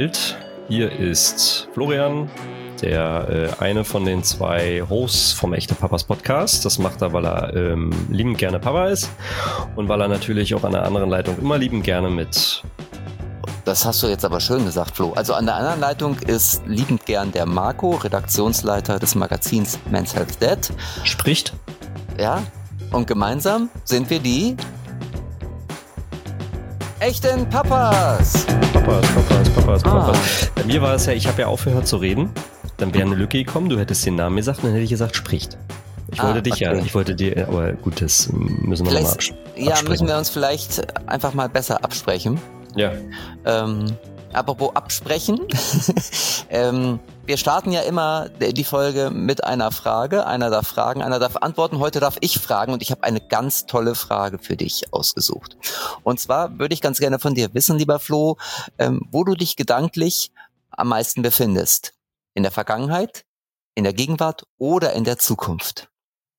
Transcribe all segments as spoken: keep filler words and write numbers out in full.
Welt. Hier ist Florian, der äh, eine von den zwei Hosts vom Echte Papas Podcast. Das macht er, weil er ähm, liebend gerne Papa ist und weil er natürlich auch an der anderen Leitung immer liebend gerne mit... Das hast du jetzt aber schön gesagt, Flo. Also an der anderen Leitung ist liebend gern der Marco, Redaktionsleiter des Magazins Men's Health Dad. Spricht. Ja, und gemeinsam sind wir die echten Papas. Papas, Papas, Papas, Papas. Ah. Bei mir war es ja, ich habe ja aufgehört zu reden. Dann wäre eine Lücke gekommen, du hättest den Namen gesagt und dann hätte ich gesagt, spricht. Ich wollte ah, dich okay. ja, ich wollte dir, aber gut, das müssen wir nochmal abs- ja, absprechen. Ja, müssen wir uns vielleicht einfach mal besser absprechen. Ja. Ähm, apropos absprechen. ähm, wir starten ja immer die Folge mit einer Frage. Einer darf fragen, einer darf antworten. Heute darf ich fragen und ich habe eine ganz tolle Frage für dich ausgesucht. Und zwar würde ich ganz gerne von dir wissen, lieber Flo, ähm, wo du dich gedanklich am meisten befindest. In der Vergangenheit, in der Gegenwart oder in der Zukunft?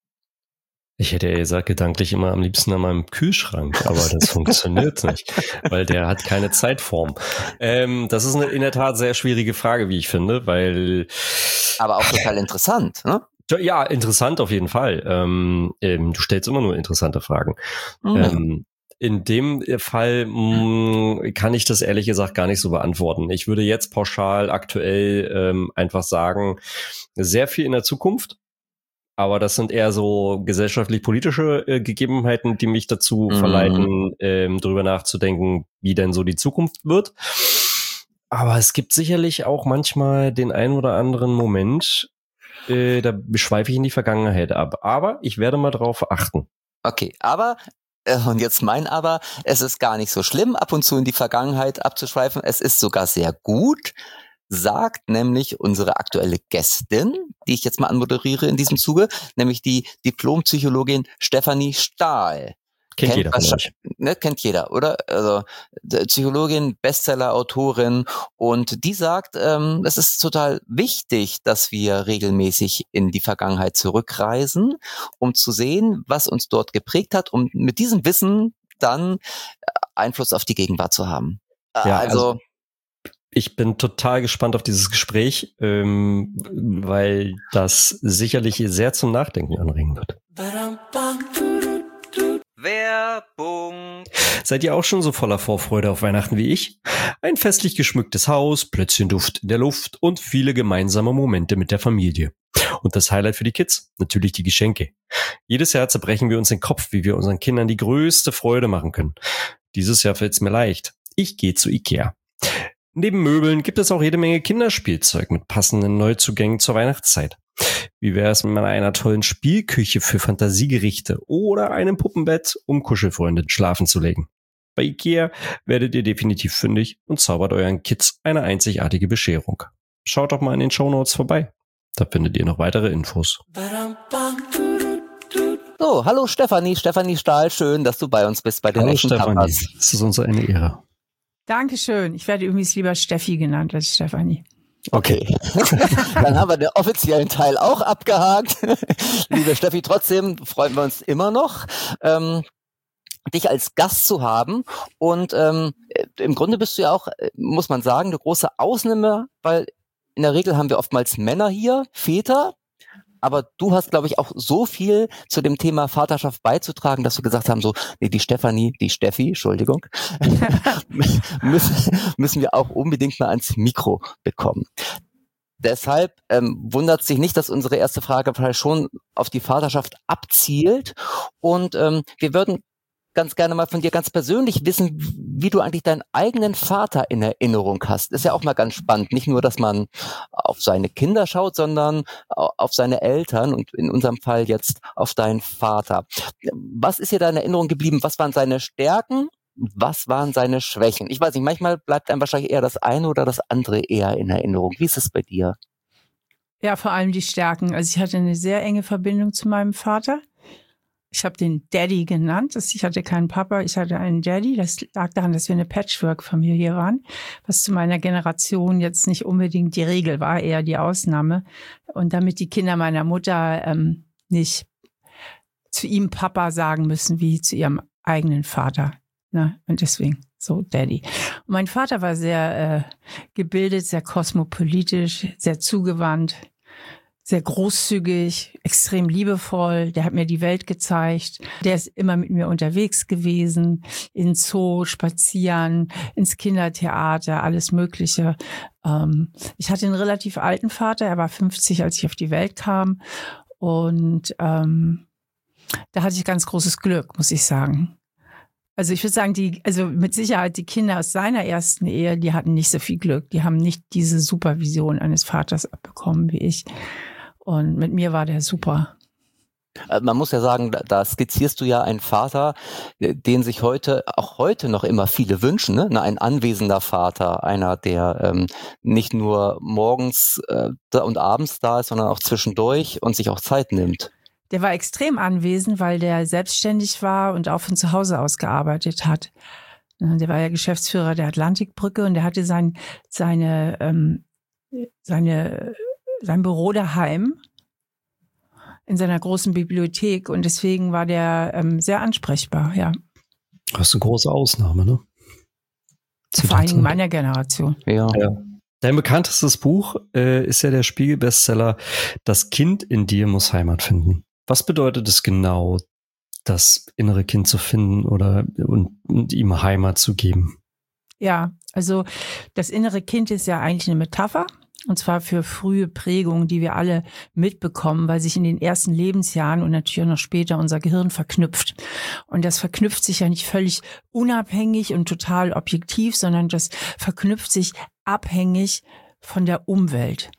Ich hätte ja gesagt, gedanklich immer am liebsten an meinem Kühlschrank, aber das funktioniert nicht, weil der hat keine Zeitform. Ähm, das ist eine in der Tat sehr schwierige Frage, wie ich finde, weil... Aber auch total interessant, ne? Ja, interessant auf jeden Fall. Ähm, ähm, du stellst immer nur interessante Fragen. Mhm. Ähm, in dem Fall mh, kann ich das ehrlich gesagt gar nicht so beantworten. Ich würde jetzt pauschal aktuell ähm, einfach sagen, sehr viel in der Zukunft. Aber das sind eher so gesellschaftlich-politische äh, Gegebenheiten, die mich dazu mhm. verleiten, ähm, darüber nachzudenken, wie denn so die Zukunft wird. Aber es gibt sicherlich auch manchmal den einen oder anderen Moment, äh, da schweife ich in die Vergangenheit ab. Aber ich werde mal drauf achten. Okay, aber, äh, und jetzt mein Aber, es ist gar nicht so schlimm, ab und zu in die Vergangenheit abzuschweifen. Es ist sogar sehr gut. Sagt nämlich unsere aktuelle Gästin, die ich jetzt mal anmoderiere in diesem Zuge, nämlich die Diplompsychologin Stefanie Stahl. Kennt, kennt jeder von euch. Ne, kennt jeder, oder? Also Psychologin, Bestseller-Autorin und die sagt, ähm, es ist total wichtig, dass wir regelmäßig in die Vergangenheit zurückreisen, um zu sehen, was uns dort geprägt hat, um mit diesem Wissen dann Einfluss auf die Gegenwart zu haben. Ja, also, also ich bin total gespannt auf dieses Gespräch, ähm, weil das sicherlich sehr zum Nachdenken anregen wird. Werbung. Seid ihr auch schon so voller Vorfreude auf Weihnachten wie ich? Ein festlich geschmücktes Haus, Plätzchenduft in der Luft und viele gemeinsame Momente mit der Familie. Und das Highlight für die Kids? Natürlich die Geschenke. Jedes Jahr zerbrechen wir uns den Kopf, wie wir unseren Kindern die größte Freude machen können. Dieses Jahr fällt es mir leicht. Ich gehe zu Ikea. Neben Möbeln gibt es auch jede Menge Kinderspielzeug mit passenden Neuzugängen zur Weihnachtszeit. Wie wäre es mit einer tollen Spielküche für Fantasiegerichte oder einem Puppenbett, um Kuschelfreunde schlafen zu legen? Bei Ikea werdet ihr definitiv fündig und zaubert euren Kids eine einzigartige Bescherung. Schaut doch mal in den Shownotes vorbei. Da findet ihr noch weitere Infos. So, hallo Stefanie, Stefanie Stahl, schön, dass du bei uns bist bei den hallo echten Stefanie, Papas. Es ist uns eine Ehre. Dankeschön. Ich werde übrigens lieber Steffi genannt als Stefanie. Okay. Dann haben wir den offiziellen Teil auch abgehakt. Liebe Steffi, trotzdem freuen wir uns immer noch, ähm, dich als Gast zu haben. Und ähm, im Grunde bist du ja auch, muss man sagen, eine große Ausnahme, weil in der Regel haben wir oftmals Männer hier, Väter. Aber du hast, glaube ich, auch so viel zu dem Thema Vaterschaft beizutragen, dass wir gesagt haben, so, nee, die Stefanie, die Steffi, Entschuldigung, müssen, müssen wir auch unbedingt mal ans Mikro bekommen. Deshalb ähm, wundert sich nicht, dass unsere erste Frage vielleicht schon auf die Vaterschaft abzielt. Und ähm, wir würden ganz gerne mal von dir ganz persönlich wissen, wie du eigentlich deinen eigenen Vater in Erinnerung hast. Ist ja auch mal ganz spannend. Nicht nur, dass man auf seine Kinder schaut, sondern auf seine Eltern und in unserem Fall jetzt auf deinen Vater. Was ist dir da in Erinnerung geblieben? Was waren seine Stärken? Was waren seine Schwächen? Ich weiß nicht, manchmal bleibt einem wahrscheinlich eher das eine oder das andere eher in Erinnerung. Wie ist es bei dir? Ja, vor allem die Stärken. Also ich hatte eine sehr enge Verbindung zu meinem Vater. Ich habe den Daddy genannt. Ich hatte keinen Papa, ich hatte einen Daddy. Das lag daran, dass wir eine Patchwork-Familie waren, was zu meiner Generation jetzt nicht unbedingt die Regel war, eher die Ausnahme. Und damit die Kinder meiner Mutter ähm, nicht zu ihm Papa sagen müssen wie zu ihrem eigenen Vater. Ne? Und deswegen So, Daddy. Und mein Vater war sehr äh, gebildet, sehr kosmopolitisch, sehr zugewandt, sehr großzügig, extrem liebevoll. Der hat mir die Welt gezeigt. Der ist immer mit mir unterwegs gewesen, in Zoo, spazieren, ins Kindertheater, alles Mögliche. Ähm, ich hatte einen relativ alten Vater. Er war fünfzig, als ich auf die Welt kam. Und ähm, da hatte ich ganz großes Glück, muss ich sagen. Also ich würde sagen, die, also mit Sicherheit die Kinder aus seiner ersten Ehe, die hatten nicht so viel Glück. Die haben nicht diese Supervision eines Vaters abbekommen wie ich. Und mit mir war der super. Man muss ja sagen, da skizzierst du ja einen Vater, den sich heute, auch heute noch immer viele wünschen, ne? Ein anwesender Vater, einer, der ähm, nicht nur morgens äh, und abends da ist, sondern auch zwischendurch und sich auch Zeit nimmt. Der war extrem anwesend, weil der selbstständig war und auch von zu Hause aus gearbeitet hat. Der war ja Geschäftsführer der Atlantikbrücke und der hatte sein, seine, ähm, seine, sein Büro daheim in seiner großen Bibliothek und deswegen war der ähm, sehr ansprechbar, ja. Das ist eine große Ausnahme, ne? Vor allen Dingen meiner Generation. Ja. ja. Dein bekanntestes Buch äh, ist ja der Spiegel-Bestseller Das Kind in dir muss Heimat finden. Was bedeutet es genau, das innere Kind zu finden oder und, und ihm Heimat zu geben? Ja, also das innere Kind ist ja eigentlich eine Metapher. Und zwar für frühe Prägungen, die wir alle mitbekommen, weil sich in den ersten Lebensjahren und natürlich auch noch später unser Gehirn verknüpft. Und das verknüpft sich ja nicht völlig unabhängig und total objektiv, sondern das verknüpft sich abhängig von der Umwelt.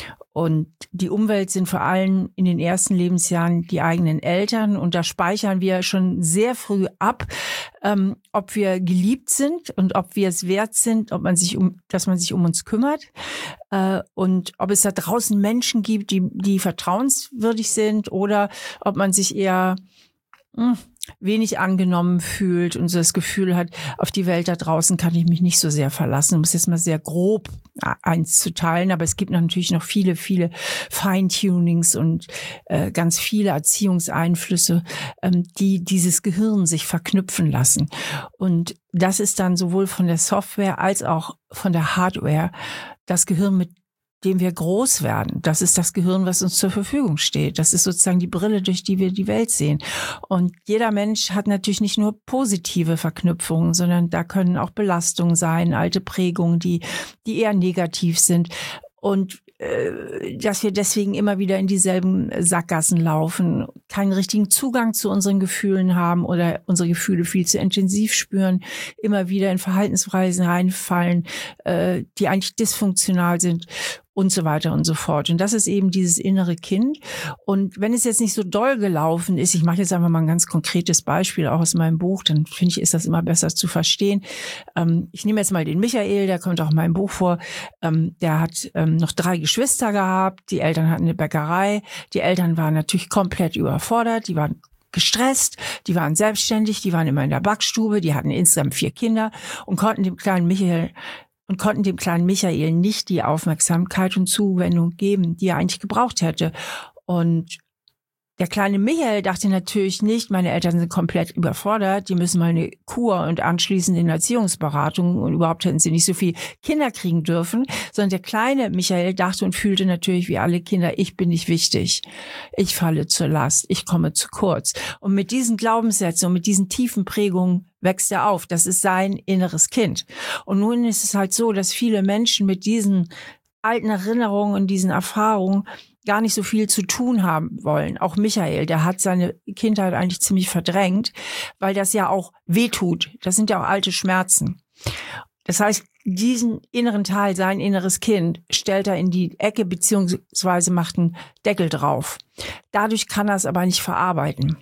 Und die Umwelt sind vor allem in den ersten Lebensjahren die eigenen Eltern. Und da speichern wir schon sehr früh ab, ähm, ob wir geliebt sind und ob wir es wert sind, ob man sich um, dass man sich um uns kümmert. Äh, und ob es da draußen Menschen gibt, die, die vertrauenswürdig sind oder ob man sich eher mh, wenig angenommen fühlt und so das Gefühl hat, auf die Welt da draußen kann ich mich nicht so sehr verlassen. Um es jetzt mal sehr grob eins zu teilen, aber es gibt natürlich noch viele, viele Feintunings und äh, ganz viele Erziehungseinflüsse, ähm, die dieses Gehirn sich verknüpfen lassen. Und das ist dann sowohl von der Software als auch von der Hardware das Gehirn, mit dem wir groß werden. Das ist das Gehirn, was uns zur Verfügung steht. Das ist sozusagen die Brille, durch die wir die Welt sehen. Und jeder Mensch hat natürlich nicht nur positive Verknüpfungen, sondern da können auch Belastungen sein, alte Prägungen, die, die eher negativ sind. Und äh, dass wir deswegen immer wieder in dieselben Sackgassen laufen, keinen richtigen Zugang zu unseren Gefühlen haben oder unsere Gefühle viel zu intensiv spüren, immer wieder in Verhaltensweisen reinfallen, äh, die eigentlich dysfunktional sind und so weiter und so fort. Und das ist eben dieses innere Kind. Und wenn es jetzt nicht so doll gelaufen ist, ich mache jetzt einfach mal ein ganz konkretes Beispiel auch aus meinem Buch, dann finde ich, ist das immer besser zu verstehen. Ähm, ich nehme jetzt mal den Michael, der kommt auch in meinem Buch vor. Ähm, der hat ähm, noch drei Geschwister gehabt. Die Eltern hatten eine Bäckerei. Die Eltern waren natürlich komplett überfordert. Die waren gestresst, die waren selbstständig, die waren immer in der Backstube, die hatten insgesamt vier Kinder und konnten dem kleinen Michael und konnten dem kleinen Michael nicht die Aufmerksamkeit und Zuwendung geben, die er eigentlich gebraucht hätte. Und der kleine Michael dachte natürlich nicht, meine Eltern sind komplett überfordert, die müssen mal eine Kur und anschließend in Erziehungsberatung und überhaupt hätten sie nicht so viel Kinder kriegen dürfen, sondern der kleine Michael dachte und fühlte natürlich wie alle Kinder, ich bin nicht wichtig, ich falle zur Last, ich komme zu kurz. Und mit diesen Glaubenssätzen und mit diesen tiefen Prägungen wächst er auf. Das ist sein inneres Kind. Und nun ist es halt so, dass viele Menschen mit diesen alten Erinnerungen und diesen Erfahrungen gar nicht so viel zu tun haben wollen. Auch Michael, der hat seine Kindheit eigentlich ziemlich verdrängt, weil das ja auch wehtut. Das sind ja auch alte Schmerzen. Das heißt, diesen inneren Teil, sein inneres Kind, stellt er in die Ecke beziehungsweise macht einen Deckel drauf. Dadurch kann er es aber nicht verarbeiten.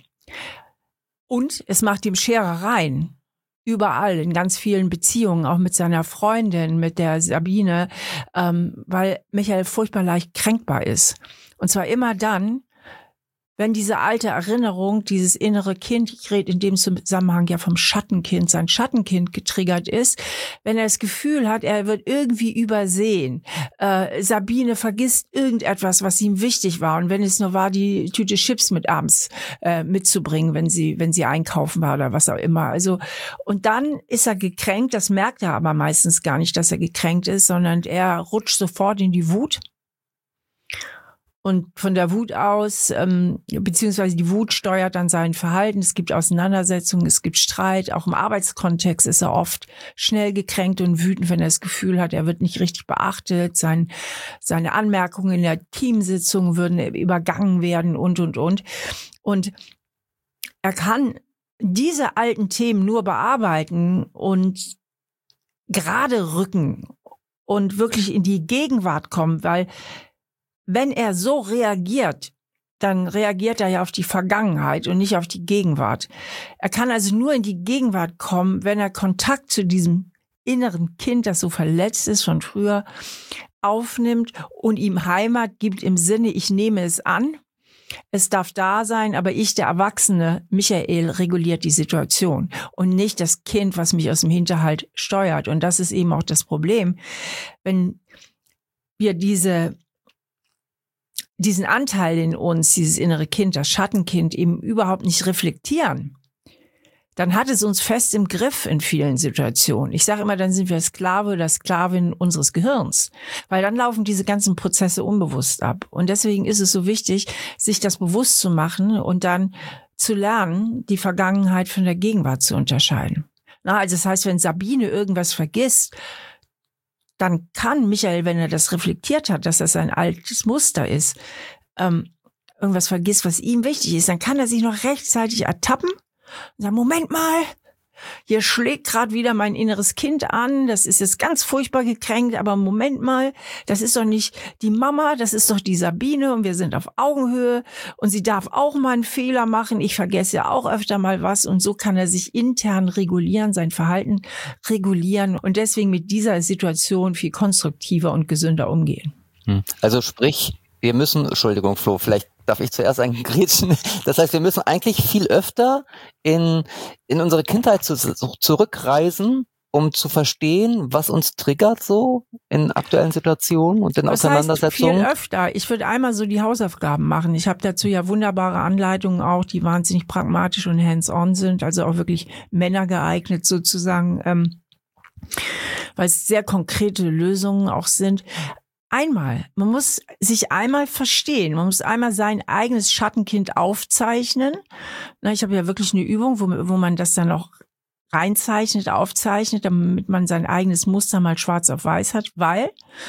Und es macht ihm Scherereien. Überall, in ganz vielen Beziehungen, auch mit seiner Freundin, mit der Sabine, ähm, weil Michael furchtbar leicht kränkbar ist. Und zwar immer dann, wenn diese alte Erinnerung, dieses innere Kind, ich rede in dem Zusammenhang ja vom Schattenkind, sein Schattenkind getriggert ist, wenn er das Gefühl hat, er wird irgendwie übersehen, äh, Sabine vergisst irgendetwas, was ihm wichtig war, und wenn es nur war, die Tüte Chips mit abends äh, mitzubringen, wenn sie wenn sie einkaufen war oder was auch immer. Also, und dann ist er gekränkt, das merkt er aber meistens gar nicht, dass er gekränkt ist, sondern er rutscht sofort in die Wut. Und von der Wut aus, ähm, beziehungsweise die Wut steuert dann sein Verhalten. Es gibt Auseinandersetzungen, es gibt Streit. Auch im Arbeitskontext ist er oft schnell gekränkt und wütend, wenn er das Gefühl hat, er wird nicht richtig beachtet. Sein, seine Anmerkungen in der Teamsitzung würden übergangen werden und, und, und. Und er kann diese alten Themen nur bearbeiten und gerade rücken und wirklich in die Gegenwart kommen, weil wenn er so reagiert, dann reagiert er ja auf die Vergangenheit und nicht auf die Gegenwart. Er kann also nur in die Gegenwart kommen, wenn er Kontakt zu diesem inneren Kind, das so verletzt ist von früher, aufnimmt und ihm Heimat gibt im Sinne, ich nehme es an, es darf da sein, aber ich, der Erwachsene, Michael, reguliert die Situation und nicht das Kind, was mich aus dem Hinterhalt steuert. Und das ist eben auch das Problem, wenn wir diese diesen Anteil in uns, dieses innere Kind, das Schattenkind, eben überhaupt nicht reflektieren, dann hat es uns fest im Griff in vielen Situationen. Ich sage immer, dann sind wir Sklave oder Sklavin unseres Gehirns, weil dann laufen diese ganzen Prozesse unbewusst ab. Und deswegen ist es so wichtig, sich das bewusst zu machen und dann zu lernen, die Vergangenheit von der Gegenwart zu unterscheiden. Na, also das heißt, wenn Sabine irgendwas vergisst, dann kann Michael, wenn er das reflektiert hat, dass das ein altes Muster ist, ähm, irgendwas vergisst, was ihm wichtig ist, dann kann er sich noch rechtzeitig ertappen und sagen, Moment mal, hier schlägt gerade wieder mein inneres Kind an, das ist jetzt ganz furchtbar gekränkt, aber Moment mal, das ist doch nicht die Mama, das ist doch die Sabine und wir sind auf Augenhöhe und sie darf auch mal einen Fehler machen, ich vergesse ja auch öfter mal was, und so kann er sich intern regulieren, sein Verhalten regulieren und deswegen mit dieser Situation viel konstruktiver und gesünder umgehen. Also sprich, wir müssen, Entschuldigung Flo, vielleicht darf ich zuerst einen grätschen. Das heißt, wir müssen eigentlich viel öfter in, in unsere Kindheit zu, zurückreisen, um zu verstehen, was uns triggert so in aktuellen Situationen und in was Auseinandersetzungen. Heißt viel öfter. Ich würde einmal so die Hausaufgaben machen. Ich habe dazu ja wunderbare Anleitungen auch, die wahnsinnig pragmatisch und hands-on sind, also auch wirklich Männer geeignet sozusagen, ähm, weil es sehr konkrete Lösungen auch sind. Einmal, man muss sich einmal verstehen, man muss einmal sein eigenes Schattenkind aufzeichnen. Na, ich habe ja wirklich eine Übung, wo, wo man das dann auch reinzeichnet, aufzeichnet, damit man sein eigenes Muster mal schwarz auf weiß hat, weil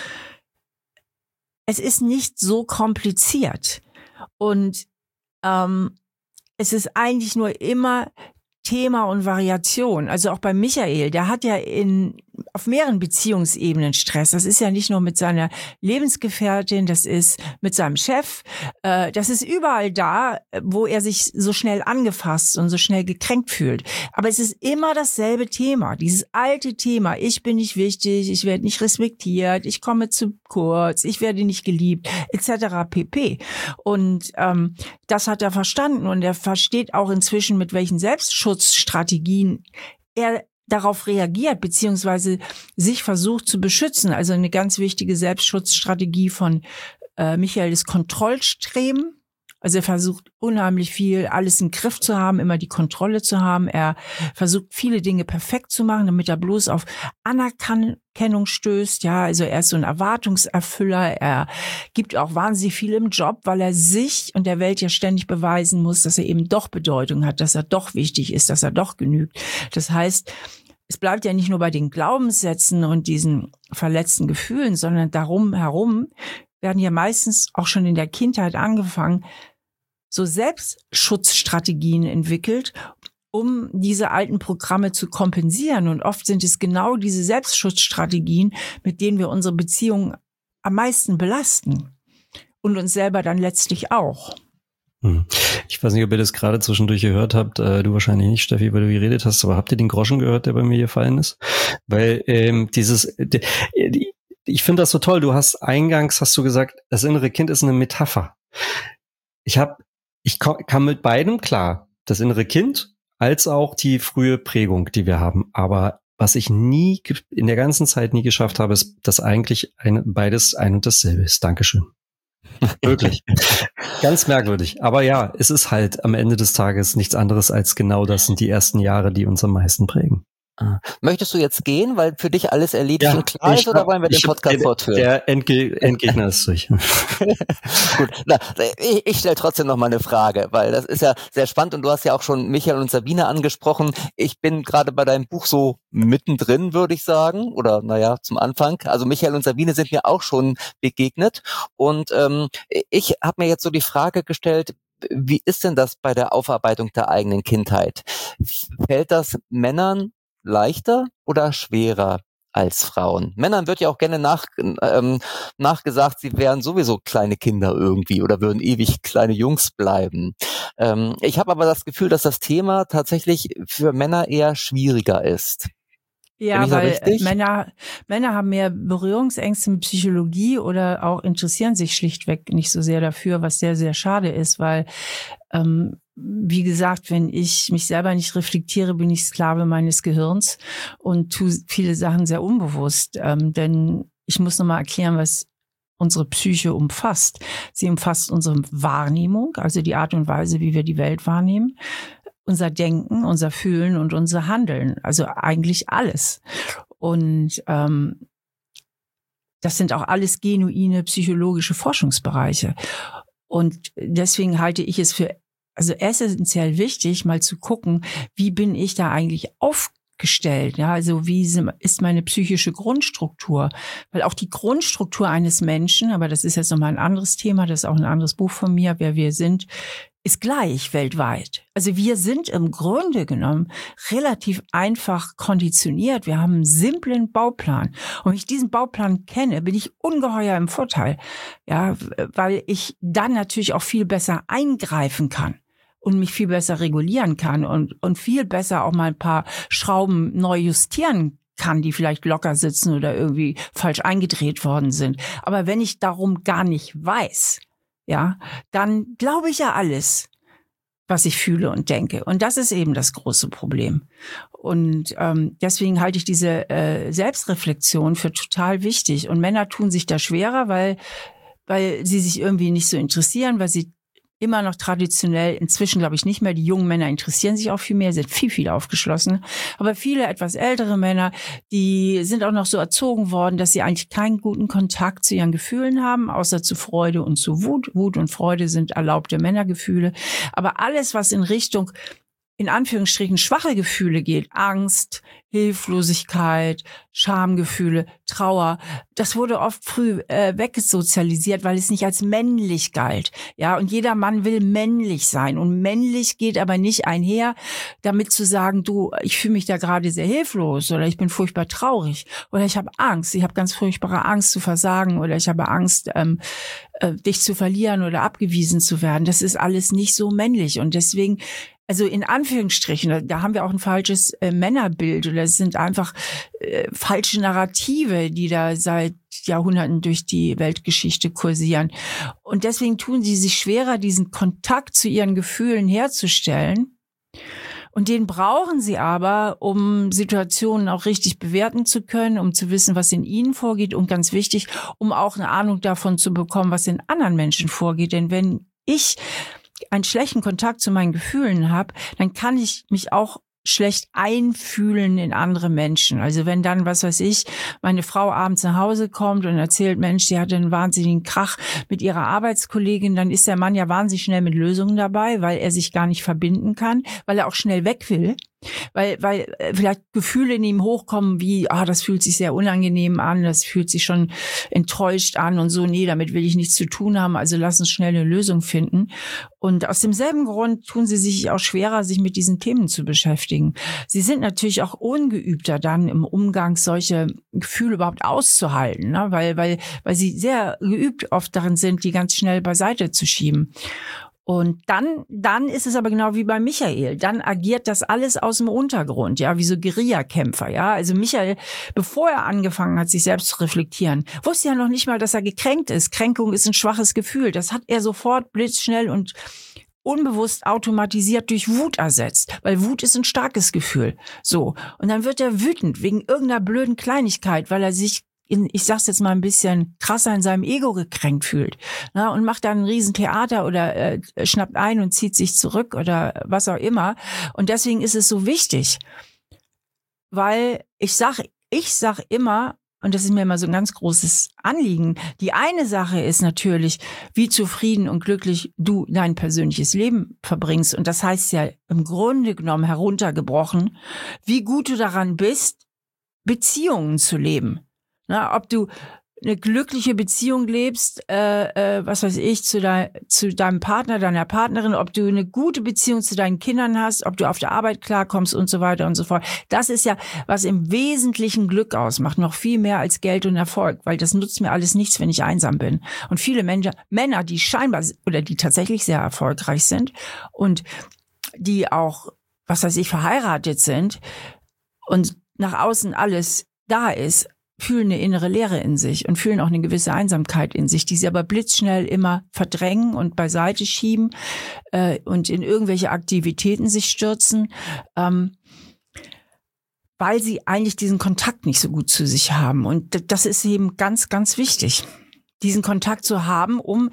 es ist nicht so kompliziert. Und ähm, es ist eigentlich nur immer Thema und Variation. Also auch bei Michael, der hat ja in auf mehreren Beziehungsebenen Stress. Das ist ja nicht nur mit seiner Lebensgefährtin, das ist mit seinem Chef, äh, das ist überall da, wo er sich so schnell angefasst und so schnell gekränkt fühlt. Aber es ist immer dasselbe Thema, dieses alte Thema, ich bin nicht wichtig, ich werde nicht respektiert, ich komme zu kurz, ich werde nicht geliebt, et cetera pp. Und ähm, das hat er verstanden und er versteht auch inzwischen, mit welchen Selbstschutzstrategien er darauf reagiert, beziehungsweise sich versucht zu beschützen. Also eine ganz wichtige Selbstschutzstrategie von äh, Michael ist Kontrollstreben. Also er versucht unheimlich viel, alles im Griff zu haben, immer die Kontrolle zu haben. Er versucht viele Dinge perfekt zu machen, damit er bloß auf Anerkennung stößt. Ja, also er ist so ein Erwartungserfüller. Er gibt auch wahnsinnig viel im Job, weil er sich und der Welt ja ständig beweisen muss, dass er eben doch Bedeutung hat, dass er doch wichtig ist, dass er doch genügt. Das heißt, es bleibt ja nicht nur bei den Glaubenssätzen und diesen verletzten Gefühlen, sondern darum herum werden ja meistens auch schon in der Kindheit angefangen, so Selbstschutzstrategien entwickelt, um diese alten Programme zu kompensieren. Und oft sind es genau diese Selbstschutzstrategien, mit denen wir unsere Beziehungen am meisten belasten. Und uns selber dann letztlich auch. Ich weiß nicht, ob ihr das gerade zwischendurch gehört habt. Äh, du wahrscheinlich nicht, Steffi, weil du geredet hast. Aber habt ihr den Groschen gehört, der bei mir gefallen ist? Weil ähm, dieses... Die, die, ich finde das so toll. Du hast eingangs, hast du gesagt, das innere Kind ist eine Metapher. Ich habe ich kam mit beidem klar. Das innere Kind als auch die frühe Prägung, die wir haben. Aber was ich nie, in der ganzen Zeit nie geschafft habe, ist, dass eigentlich ein, beides ein und dasselbe ist. Dankeschön. Wirklich. Ganz merkwürdig. Aber ja, es ist halt am Ende des Tages nichts anderes als genau das sind die ersten Jahre, die uns am meisten prägen. Möchtest du jetzt gehen, weil für dich alles erledigt Ja, und klar ist, oder hab, wollen wir den Podcast der, fortführen? Der Endge- Endgegner ist durch. Gut, na, ich, ich stelle trotzdem noch mal eine Frage, weil das ist ja sehr spannend und du hast ja auch schon Michael und Sabine angesprochen. Ich bin gerade bei deinem Buch so mittendrin, würde ich sagen, oder naja, zum Anfang. Also Michael und Sabine sind mir auch schon begegnet und ähm, ich habe mir jetzt so die Frage gestellt, wie ist denn das bei der Aufarbeitung der eigenen Kindheit? Fällt das Männern leichter oder schwerer als Frauen? Männern wird ja auch gerne nach, ähm, nachgesagt, sie wären sowieso kleine Kinder irgendwie oder würden ewig kleine Jungs bleiben. Ähm, ich habe aber das Gefühl, dass das Thema tatsächlich für Männer eher schwieriger ist. Ja, weil Männer, Männer haben mehr Berührungsängste mit Psychologie oder auch interessieren sich schlichtweg nicht so sehr dafür, was sehr, sehr schade ist, weil ähm, wie gesagt, wenn ich mich selber nicht reflektiere, bin ich Sklave meines Gehirns und tue viele Sachen sehr unbewusst. Ähm, denn ich muss nochmal erklären, was unsere Psyche umfasst. Sie umfasst unsere Wahrnehmung, also die Art und Weise, wie wir die Welt wahrnehmen, unser Denken, unser Fühlen und unser Handeln. Also eigentlich alles. Und ähm, das sind auch alles genuine psychologische Forschungsbereiche. Und deswegen halte ich es für also essentiell wichtig, mal zu gucken, wie bin ich da eigentlich aufgestellt? Ja, also wie ist meine psychische Grundstruktur? Weil auch die Grundstruktur eines Menschen, aber das ist jetzt nochmal ein anderes Thema, das ist auch ein anderes Buch von mir, wer wir sind, ist gleich weltweit. Also wir sind im Grunde genommen relativ einfach konditioniert. Wir haben einen simplen Bauplan. Und wenn ich diesen Bauplan kenne, bin ich ungeheuer im Vorteil. Ja, weil ich dann natürlich auch viel besser eingreifen kann und mich viel besser regulieren kann und, und viel besser auch mal ein paar Schrauben neu justieren kann, die vielleicht locker sitzen oder irgendwie falsch eingedreht worden sind. Aber wenn ich darum gar nicht weiß, ja, dann glaube ich ja alles, was ich fühle und denke. Und das ist eben das große Problem. Und ähm, deswegen halte ich diese äh, Selbstreflexion für total wichtig. Und Männer tun sich da schwerer, weil weil sie sich irgendwie nicht so interessieren, weil sie immer noch traditionell, inzwischen glaube ich nicht mehr, die jungen Männer interessieren sich auch viel mehr, sind viel, viel aufgeschlossen. Aber viele etwas ältere Männer, die sind auch noch so erzogen worden, dass sie eigentlich keinen guten Kontakt zu ihren Gefühlen haben, außer zu Freude und zu Wut. Wut und Freude sind erlaubte Männergefühle. Aber alles, was in Richtung, in Anführungsstrichen, schwache Gefühle geht, Angst, Hilflosigkeit, Schamgefühle, Trauer, das wurde oft früh äh, weggesozialisiert, weil es nicht als männlich galt. Ja, und jeder Mann will männlich sein. Und männlich geht aber nicht einher, damit zu sagen, du, ich fühle mich da gerade sehr hilflos oder ich bin furchtbar traurig oder ich habe Angst, ich habe ganz furchtbare Angst zu versagen oder ich habe Angst, ähm, äh, dich zu verlieren oder abgewiesen zu werden. Das ist alles nicht so männlich. Und deswegen, also in Anführungsstrichen, da haben wir auch ein falsches äh, Männerbild oder es sind einfach äh, falsche Narrative, die da seit Jahrhunderten durch die Weltgeschichte kursieren. Und deswegen tun sie sich schwerer, diesen Kontakt zu ihren Gefühlen herzustellen. Und den brauchen sie aber, um Situationen auch richtig bewerten zu können, um zu wissen, was in ihnen vorgeht und ganz wichtig, um auch eine Ahnung davon zu bekommen, was in anderen Menschen vorgeht. Denn wenn ich einen schlechten Kontakt zu meinen Gefühlen habe, dann kann ich mich auch schlecht einfühlen in andere Menschen. Also wenn dann, was weiß ich, meine Frau abends nach Hause kommt und erzählt, Mensch, sie hatte einen wahnsinnigen Krach mit ihrer Arbeitskollegin, dann ist der Mann ja wahnsinnig schnell mit Lösungen dabei, weil er sich gar nicht verbinden kann, weil er auch schnell weg will. Weil, weil vielleicht Gefühle in ihm hochkommen wie, ah, das fühlt sich sehr unangenehm an, das fühlt sich schon enttäuscht an und so, nee, damit will ich nichts zu tun haben, also lass uns schnell eine Lösung finden. Und aus demselben Grund tun sie sich auch schwerer, sich mit diesen Themen zu beschäftigen. Sie sind natürlich auch ungeübter dann im Umgang, solche Gefühle überhaupt auszuhalten, ne? weil, weil, weil sie sehr geübt oft darin sind, die ganz schnell beiseite zu schieben. Und dann, dann ist es aber genau wie bei Michael. Dann agiert das alles aus dem Untergrund, ja, wie so Guerillakämpfer, ja. Also Michael, bevor er angefangen hat, sich selbst zu reflektieren, wusste ja noch nicht mal, dass er gekränkt ist. Kränkung ist ein schwaches Gefühl. Das hat er sofort blitzschnell und unbewusst automatisiert durch Wut ersetzt, weil Wut ist ein starkes Gefühl. So. Und dann wird er wütend wegen irgendeiner blöden Kleinigkeit, weil er sich in, ich sag's jetzt mal ein bisschen krasser, in seinem Ego gekränkt fühlt. Na, und macht dann ein Riesentheater oder äh, schnappt ein und zieht sich zurück oder was auch immer. Und deswegen ist es so wichtig, weil ich sag, ich sag immer, und das ist mir immer so ein ganz großes Anliegen. Die eine Sache ist natürlich, wie zufrieden und glücklich du dein persönliches Leben verbringst. Und das heißt ja im Grunde genommen heruntergebrochen, wie gut du daran bist, Beziehungen zu leben. Na, ob du eine glückliche Beziehung lebst, äh, äh, was weiß ich, zu, de- zu deinem Partner, deiner Partnerin, ob du eine gute Beziehung zu deinen Kindern hast, ob du auf der Arbeit klarkommst und so weiter und so fort. Das ist ja, was im Wesentlichen Glück ausmacht, noch viel mehr als Geld und Erfolg, weil das nutzt mir alles nichts, wenn ich einsam bin. Und viele Männer, Männer, die scheinbar oder die tatsächlich sehr erfolgreich sind und die auch, was weiß ich, verheiratet sind und nach außen alles da ist, fühlen eine innere Leere in sich und fühlen auch eine gewisse Einsamkeit in sich, die sie aber blitzschnell immer verdrängen und beiseite schieben äh, und in irgendwelche Aktivitäten sich stürzen, ähm, weil sie eigentlich diesen Kontakt nicht so gut zu sich haben. Und das ist eben ganz, ganz wichtig, diesen Kontakt zu haben, um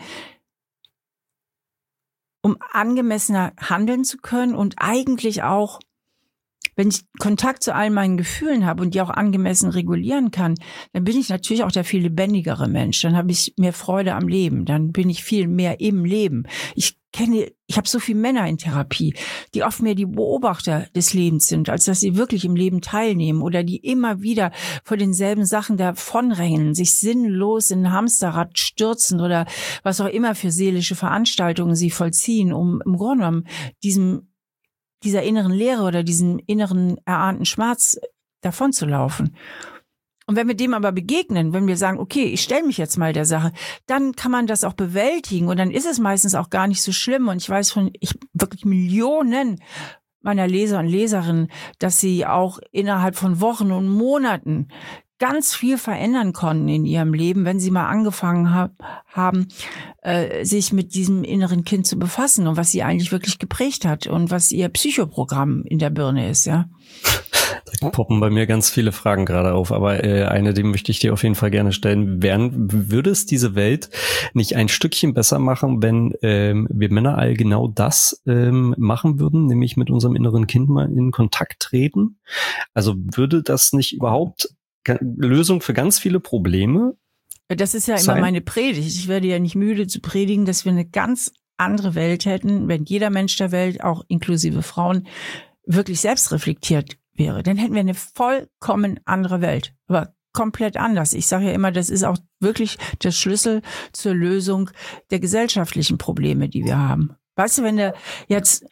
um angemessener handeln zu können und eigentlich auch, wenn ich Kontakt zu all meinen Gefühlen habe und die auch angemessen regulieren kann, dann bin ich natürlich auch der viel lebendigere Mensch. Dann habe ich mehr Freude am Leben. Dann bin ich viel mehr im Leben. Ich kenne, ich habe so viele Männer in Therapie, die oft mehr die Beobachter des Lebens sind, als dass sie wirklich im Leben teilnehmen oder die immer wieder vor denselben Sachen davonrennen, sich sinnlos in ein Hamsterrad stürzen oder was auch immer für seelische Veranstaltungen sie vollziehen, um im Grunde genommen diesem dieser inneren Leere oder diesem inneren erahnten Schmerz davon zu laufen. Und wenn wir dem aber begegnen, wenn wir sagen, okay, ich stelle mich jetzt mal der Sache, dann kann man das auch bewältigen und dann ist es meistens auch gar nicht so schlimm. Und ich weiß von ich wirklich Millionen meiner Leser und Leserinnen, dass sie auch innerhalb von Wochen und Monaten ganz viel verändern konnten in ihrem Leben, wenn sie mal angefangen hab, haben, äh, sich mit diesem inneren Kind zu befassen und was sie eigentlich wirklich geprägt hat und was ihr Psychoprogramm in der Birne ist, ja. Da poppen bei mir ganz viele Fragen gerade auf, aber äh, eine, die möchte ich dir auf jeden Fall gerne stellen. Wären, würde es diese Welt nicht ein Stückchen besser machen, wenn ähm, wir Männer all genau das ähm, machen würden, nämlich mit unserem inneren Kind mal in Kontakt treten? Also würde das nicht überhaupt Lösung für ganz viele Probleme? Das ist ja sein? immer meine Predigt. Ich werde ja nicht müde zu predigen, dass wir eine ganz andere Welt hätten, wenn jeder Mensch der Welt, auch inklusive Frauen, wirklich selbst reflektiert wäre. Dann hätten wir eine vollkommen andere Welt. Aber komplett anders. Ich sage ja immer, das ist auch wirklich der Schlüssel zur Lösung der gesellschaftlichen Probleme, die wir haben. Weißt du, wenn du jetzt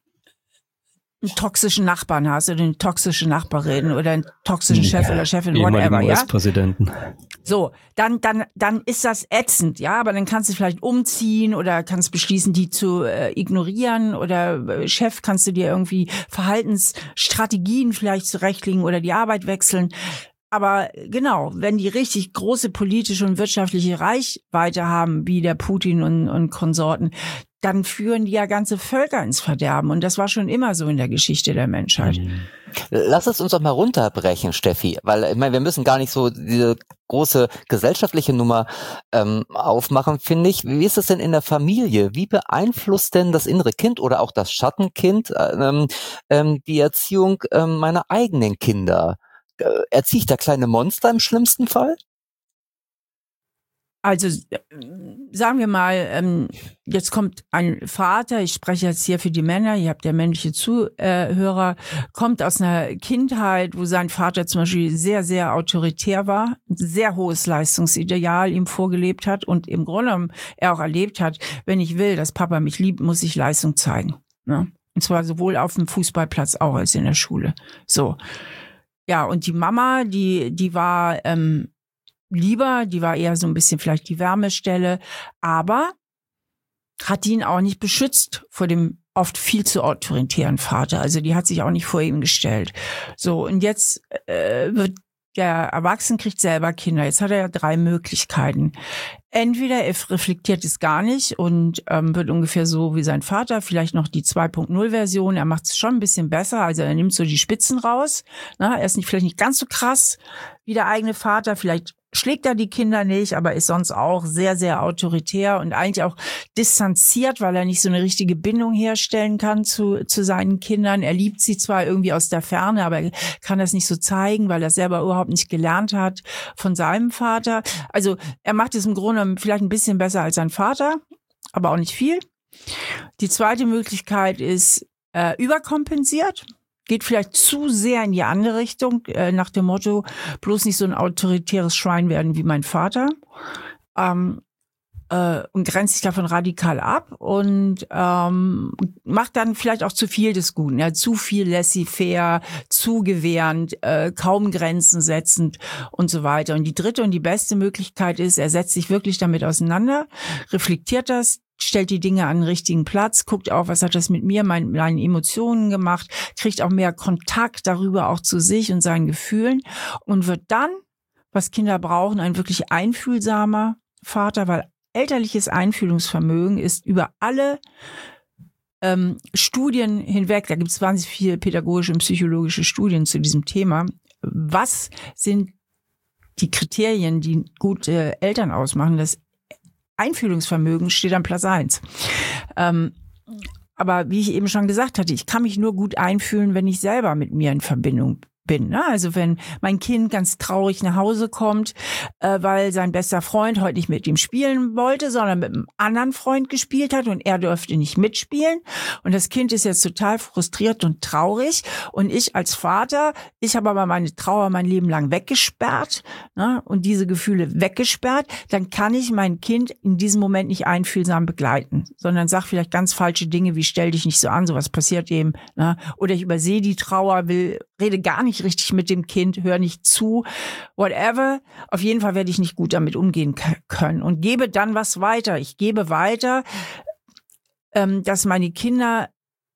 einen toxischen Nachbarn hast oder eine toxische Nachbarin oder einen toxischen Chef oder Chefin, whatever, ja? U S-Präsidenten. So, dann, dann, dann ist das ätzend, ja, aber dann kannst du vielleicht umziehen oder kannst beschließen, die zu äh, ignorieren oder äh, Chef kannst du dir irgendwie Verhaltensstrategien vielleicht zurechtlegen oder die Arbeit wechseln. Aber genau, wenn die richtig große politische und wirtschaftliche Reichweite haben, wie der Putin und, und Konsorten, dann führen die ja ganze Völker ins Verderben. Und das war schon immer so in der Geschichte der Menschheit. Lass es uns doch mal runterbrechen, Steffi, weil ich meine, wir müssen gar nicht so diese große gesellschaftliche Nummer ähm, aufmachen, finde ich. Wie ist es denn in der Familie? Wie beeinflusst denn das innere Kind oder auch das Schattenkind ähm, ähm, die Erziehung ähm, meiner eigenen Kinder? Äh, erziehe ich da kleine Monster im schlimmsten Fall? Also sagen wir mal, ähm, jetzt kommt ein Vater, ich spreche jetzt hier für die Männer, ihr habt ja männliche Zuhörer, kommt aus einer Kindheit, wo sein Vater zum Beispiel sehr, sehr autoritär war, ein sehr hohes Leistungsideal ihm vorgelebt hat und im Grunde genommen er auch erlebt hat, wenn ich will, dass Papa mich liebt, muss ich Leistung zeigen. Ne? Und zwar sowohl auf dem Fußballplatz auch als in der Schule. So. Ja, und die Mama, die, die war ähm, lieber, die war eher so ein bisschen vielleicht die Wärmestelle, aber hat ihn auch nicht beschützt vor dem oft viel zu autoritären Vater. Also die hat sich auch nicht vor ihm gestellt. So, und jetzt äh, wird der Erwachsene kriegt selber Kinder. Jetzt hat er ja drei Möglichkeiten. Entweder er reflektiert es gar nicht und ähm, wird ungefähr so wie sein Vater, vielleicht noch die zwei Punkt null Version. Er macht es schon ein bisschen besser, also er nimmt so die Spitzen raus. Na, er ist nicht vielleicht nicht ganz so krass wie der eigene Vater, vielleicht schlägt er die Kinder nicht, aber ist sonst auch sehr, sehr autoritär und eigentlich auch distanziert, weil er nicht so eine richtige Bindung herstellen kann zu, zu seinen Kindern. Er liebt sie zwar irgendwie aus der Ferne, aber er kann das nicht so zeigen, weil er selber überhaupt nicht gelernt hat von seinem Vater. Also er macht es im Grunde vielleicht ein bisschen besser als sein Vater, aber auch nicht viel. Die zweite Möglichkeit ist äh, überkompensiert. Geht vielleicht zu sehr in die andere Richtung, äh, nach dem Motto, bloß nicht so ein autoritäres Schwein werden wie mein Vater. Ähm, äh, und grenzt sich davon radikal ab und ähm, macht dann vielleicht auch zu viel des Guten. Ja, zu viel laissez-faire, zu gewährend, äh, kaum Grenzen setzend und so weiter. Und die dritte und die beste Möglichkeit ist, er setzt sich wirklich damit auseinander, reflektiert das, stellt die Dinge an den richtigen Platz, guckt auch, was hat das mit mir, mein, meinen Emotionen gemacht, kriegt auch mehr Kontakt darüber auch zu sich und seinen Gefühlen und wird dann, was Kinder brauchen, ein wirklich einfühlsamer Vater, weil elterliches Einfühlungsvermögen ist über alle ähm, Studien hinweg, da gibt es wahnsinnig viele pädagogische und psychologische Studien zu diesem Thema. Was sind die Kriterien, die gute Eltern ausmachen? Das Einfühlungsvermögen steht an Platz eins. Ähm, aber wie ich eben schon gesagt hatte, ich kann mich nur gut einfühlen, wenn ich selber mit mir in Verbindung bin. Ne? Also wenn mein Kind ganz traurig nach Hause kommt, äh, weil sein bester Freund heute nicht mit ihm spielen wollte, sondern mit einem anderen Freund gespielt hat und er durfte nicht mitspielen. Und das Kind ist jetzt total frustriert und traurig. Und ich als Vater, ich habe aber meine Trauer mein Leben lang weggesperrt, ne? Und diese Gefühle weggesperrt, dann kann ich mein Kind in diesem Moment nicht einfühlsam begleiten, sondern sag vielleicht ganz falsche Dinge wie stell dich nicht so an, sowas passiert eben. Ne? Oder ich übersehe die Trauer, will rede gar nicht richtig mit dem Kind, höre nicht zu, whatever. Auf jeden Fall werde ich nicht gut damit umgehen k- können und gebe dann was weiter. Ich gebe weiter, ähm, dass meine Kinder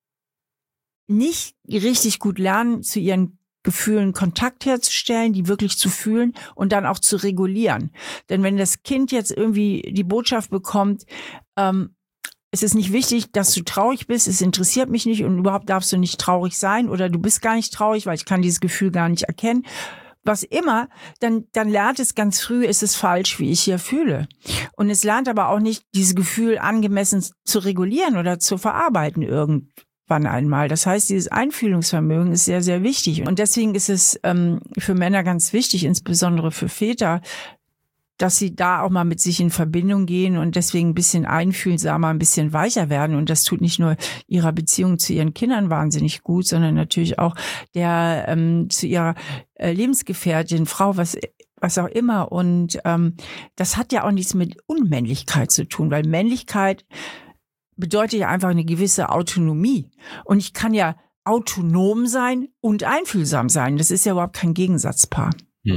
nicht richtig gut lernen, zu ihren Gefühlen Kontakt herzustellen, die wirklich zu fühlen und dann auch zu regulieren. Denn wenn das Kind jetzt irgendwie die Botschaft bekommt, ähm, es ist nicht wichtig, dass du traurig bist, es interessiert mich nicht und überhaupt darfst du nicht traurig sein oder du bist gar nicht traurig, weil ich kann dieses Gefühl gar nicht erkennen. Was immer, dann, dann lernt es ganz früh, ist es falsch, wie ich hier fühle. Und es lernt aber auch nicht, dieses Gefühl angemessen zu regulieren oder zu verarbeiten irgendwann einmal. Das heißt, dieses Einfühlungsvermögen ist sehr, sehr wichtig. Und deswegen ist es ähm, für Männer ganz wichtig, insbesondere für Väter, dass sie da auch mal mit sich in Verbindung gehen und deswegen ein bisschen einfühlsamer, ein bisschen weicher werden. Und das tut nicht nur ihrer Beziehung zu ihren Kindern wahnsinnig gut, sondern natürlich auch der ähm, zu ihrer äh, Lebensgefährtin, Frau, was was auch immer. Und ähm, das hat ja auch nichts mit Unmännlichkeit zu tun, weil Männlichkeit bedeutet ja einfach eine gewisse Autonomie. Und ich kann ja autonom sein und einfühlsam sein. Das ist ja überhaupt kein Gegensatzpaar.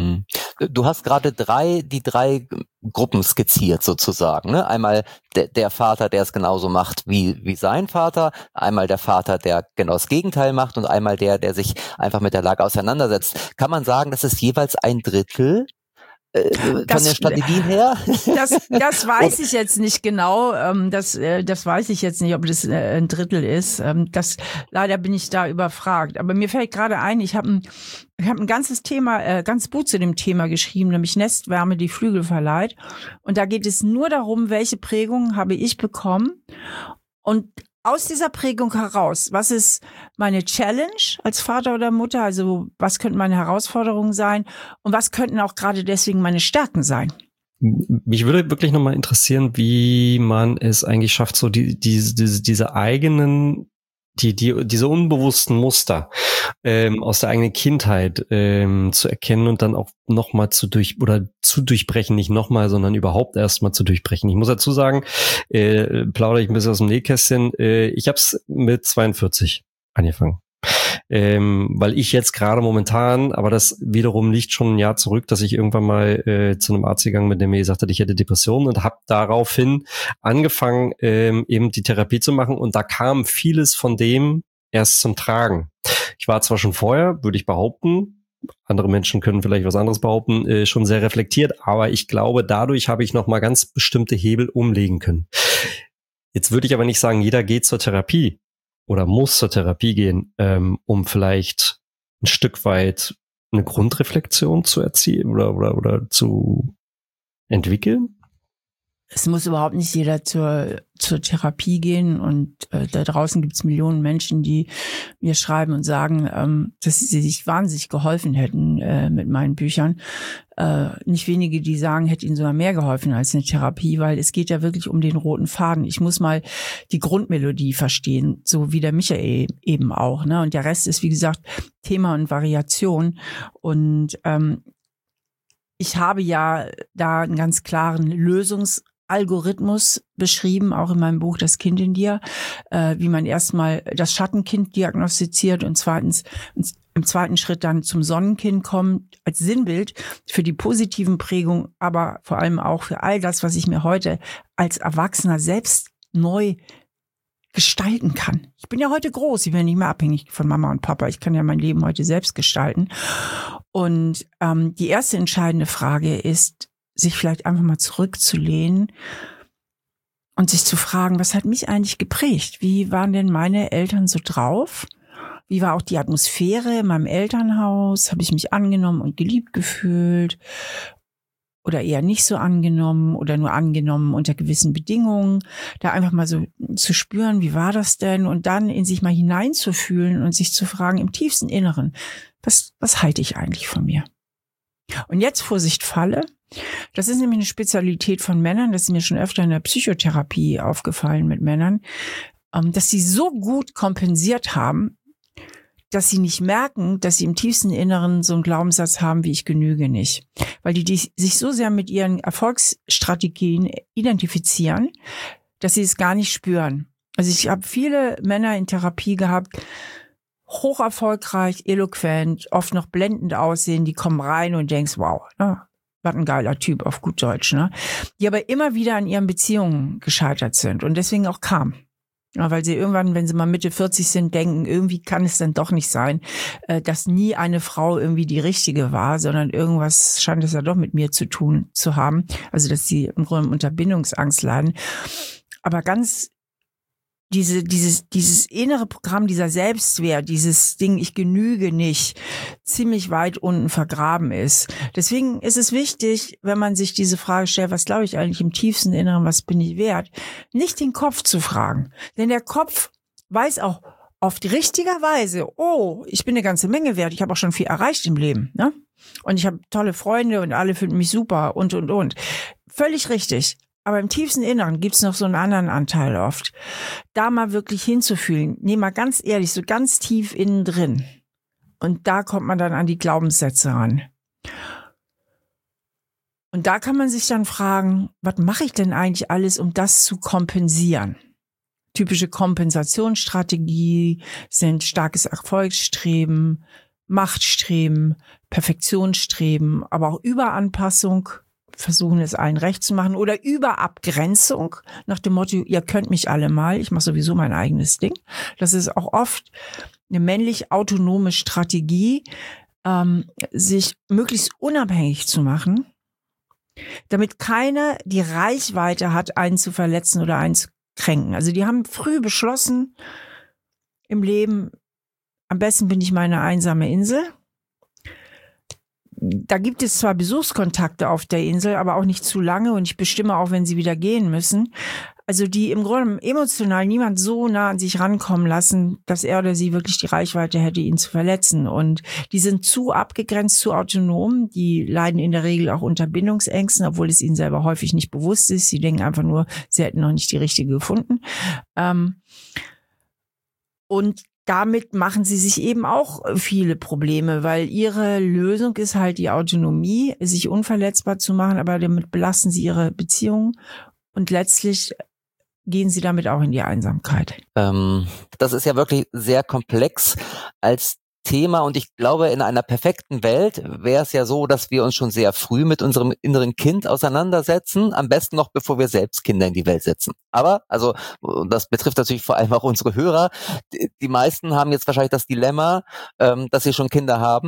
Du hast gerade drei, die drei Gruppen skizziert sozusagen, ne? Einmal der, der Vater, der es genauso macht wie, wie sein Vater, einmal der Vater, der genau das Gegenteil macht und einmal der, der sich einfach mit der Lage auseinandersetzt. Kann man sagen, das ist jeweils ein Drittel äh, von das, den Strategien her? Das, das weiß ich jetzt nicht genau. Das, das weiß ich jetzt nicht, ob das ein Drittel ist. Das, leider bin ich da überfragt. Aber mir fällt gerade ein, ich habe ein, ich habe ein ganzes Thema, ganz Buch zu dem Thema geschrieben, nämlich Nestwärme, die Flügel verleiht. Und da geht es nur darum, welche Prägungen habe ich bekommen und aus dieser Prägung heraus, was ist meine Challenge als Vater oder Mutter? Also was könnten meine Herausforderungen sein und was könnten auch gerade deswegen meine Stärken sein? Mich würde wirklich nochmal interessieren, wie man es eigentlich schafft, so die, die, diese, diese eigenen, die, die, diese unbewussten Muster ähm, aus der eigenen Kindheit ähm, zu erkennen und dann auch nochmal zu durch oder zu durchbrechen, nicht nochmal, sondern überhaupt erstmal zu durchbrechen. Ich muss dazu sagen, äh, plaudere ich ein bisschen aus dem Nähkästchen, äh, ich habe es mit zweiundvierzig angefangen. Ähm, weil ich jetzt gerade momentan, aber das wiederum liegt schon ein Jahr zurück, dass ich irgendwann mal äh, zu einem Arzt gegangen bin, der mir gesagt hat, ich hätte Depressionen und habe daraufhin angefangen, ähm, eben die Therapie zu machen und da kam vieles von dem erst zum Tragen. Ich war zwar schon vorher, würde ich behaupten, andere Menschen können vielleicht was anderes behaupten, äh, schon sehr reflektiert, aber ich glaube, dadurch habe ich nochmal ganz bestimmte Hebel umlegen können. Jetzt würde ich aber nicht sagen, jeder geht zur Therapie oder muss zur Therapie gehen, ähm, um vielleicht ein Stück weit eine Grundreflexion zu erzielen oder, oder, oder zu entwickeln. Es muss überhaupt nicht jeder zur, zur Therapie gehen und äh, da draußen gibt es Millionen Menschen, die mir schreiben und sagen, ähm, dass sie sich wahnsinnig geholfen hätten äh, mit meinen Büchern. Äh, nicht wenige, die sagen, hätte ihnen sogar mehr geholfen als eine Therapie, weil es geht ja wirklich um den roten Faden. Ich muss mal die Grundmelodie verstehen, so wie der Michael eben auch, ne? Und der Rest ist, wie gesagt, Thema und Variation. Und ähm, ich habe ja da einen ganz klaren Lösungs Algorithmus beschrieben, auch in meinem Buch Das Kind in dir, äh, wie man erstmal das Schattenkind diagnostiziert und zweitens im zweiten Schritt dann zum Sonnenkind kommt, als Sinnbild für die positiven Prägungen, aber vor allem auch für all das, was ich mir heute als Erwachsener selbst neu gestalten kann. Ich bin ja heute groß, ich bin nicht mehr abhängig von Mama und Papa, ich kann ja mein Leben heute selbst gestalten. Und ähm, die erste entscheidende Frage ist, sich vielleicht einfach mal zurückzulehnen und sich zu fragen, was hat mich eigentlich geprägt? Wie waren denn meine Eltern so drauf? Wie war auch die Atmosphäre in meinem Elternhaus? Habe ich mich angenommen und geliebt gefühlt? Oder eher nicht so angenommen oder nur angenommen unter gewissen Bedingungen? Da einfach mal so zu spüren, wie war das denn? Und dann in sich mal hineinzufühlen und sich zu fragen, im tiefsten Inneren, was, was halte ich eigentlich von mir? Und jetzt Vorsicht, Falle. Das ist nämlich eine Spezialität von Männern, das ist mir schon öfter in der Psychotherapie aufgefallen mit Männern, dass sie so gut kompensiert haben, dass sie nicht merken, dass sie im tiefsten Inneren so einen Glaubenssatz haben, wie ich genüge nicht. Weil die, die sich so sehr mit ihren Erfolgsstrategien identifizieren, dass sie es gar nicht spüren. Also ich habe viele Männer in Therapie gehabt, hoch erfolgreich, eloquent, oft noch blendend aussehen, die kommen rein und denkst, wow, ne? Was ein geiler Typ auf gut Deutsch, ne? Die aber immer wieder an ihren Beziehungen gescheitert sind und deswegen auch kamen. Ja, weil sie irgendwann, wenn sie mal Mitte vierzig sind, denken, irgendwie kann es dann doch nicht sein, dass nie eine Frau irgendwie die richtige war, sondern irgendwas scheint es ja doch mit mir zu tun zu haben. Also, dass sie im Grunde unter Bindungsangst leiden. Aber ganz diese, dieses, dieses innere Programm, dieser Selbstwert, dieses Ding, ich genüge nicht, ziemlich weit unten vergraben ist. Deswegen ist es wichtig, wenn man sich diese Frage stellt, was glaube ich eigentlich im tiefsten Inneren, was bin ich wert, nicht den Kopf zu fragen. Denn der Kopf weiß auch oft richtigerweise, oh, ich bin eine ganze Menge wert, ich habe auch schon viel erreicht im Leben, ne? Und ich habe tolle Freunde und alle finden mich super und, und, und. Völlig richtig. Aber im tiefsten Inneren gibt's noch so einen anderen Anteil oft. Da mal wirklich hinzufühlen, nee, mal ganz ehrlich, so ganz tief innen drin. Und da kommt man dann an die Glaubenssätze ran. Und da kann man sich dann fragen, was mache ich denn eigentlich alles, um das zu kompensieren? Typische Kompensationsstrategie sind starkes Erfolgsstreben, Machtstreben, Perfektionsstreben, aber auch Überanpassung, versuchen es allen recht zu machen oder Überabgrenzung nach dem Motto, ihr könnt mich alle mal, ich mache sowieso mein eigenes Ding. Das ist auch oft eine männlich autonome Strategie, ähm, sich möglichst unabhängig zu machen, damit keiner die Reichweite hat, einen zu verletzen oder einen zu kränken. Also die haben früh beschlossen im Leben, am besten bin ich meine einsame Insel. Da gibt es zwar Besuchskontakte auf der Insel, aber auch nicht zu lange und ich bestimme auch, wenn sie wieder gehen müssen. Also die im Grunde emotional niemand so nah an sich rankommen lassen, dass er oder sie wirklich die Reichweite hätte, ihn zu verletzen. Und die sind zu abgegrenzt, zu autonom. Die leiden in der Regel auch unter Bindungsängsten, obwohl es ihnen selber häufig nicht bewusst ist. Sie denken einfach nur, sie hätten noch nicht die richtige gefunden. Ähm und damit machen sie sich eben auch viele Probleme, weil ihre Lösung ist halt die Autonomie, sich unverletzbar zu machen, aber damit belasten sie ihre Beziehungen und letztlich gehen sie damit auch in die Einsamkeit. Ähm, das ist ja wirklich sehr komplex als Thema und ich glaube, in einer perfekten Welt wäre es ja so, dass wir uns schon sehr früh mit unserem inneren Kind auseinandersetzen, am besten noch bevor wir selbst Kinder in die Welt setzen. Aber, also das betrifft natürlich vor allem auch unsere Hörer, die, die meisten haben jetzt wahrscheinlich das Dilemma, ähm, dass sie schon Kinder haben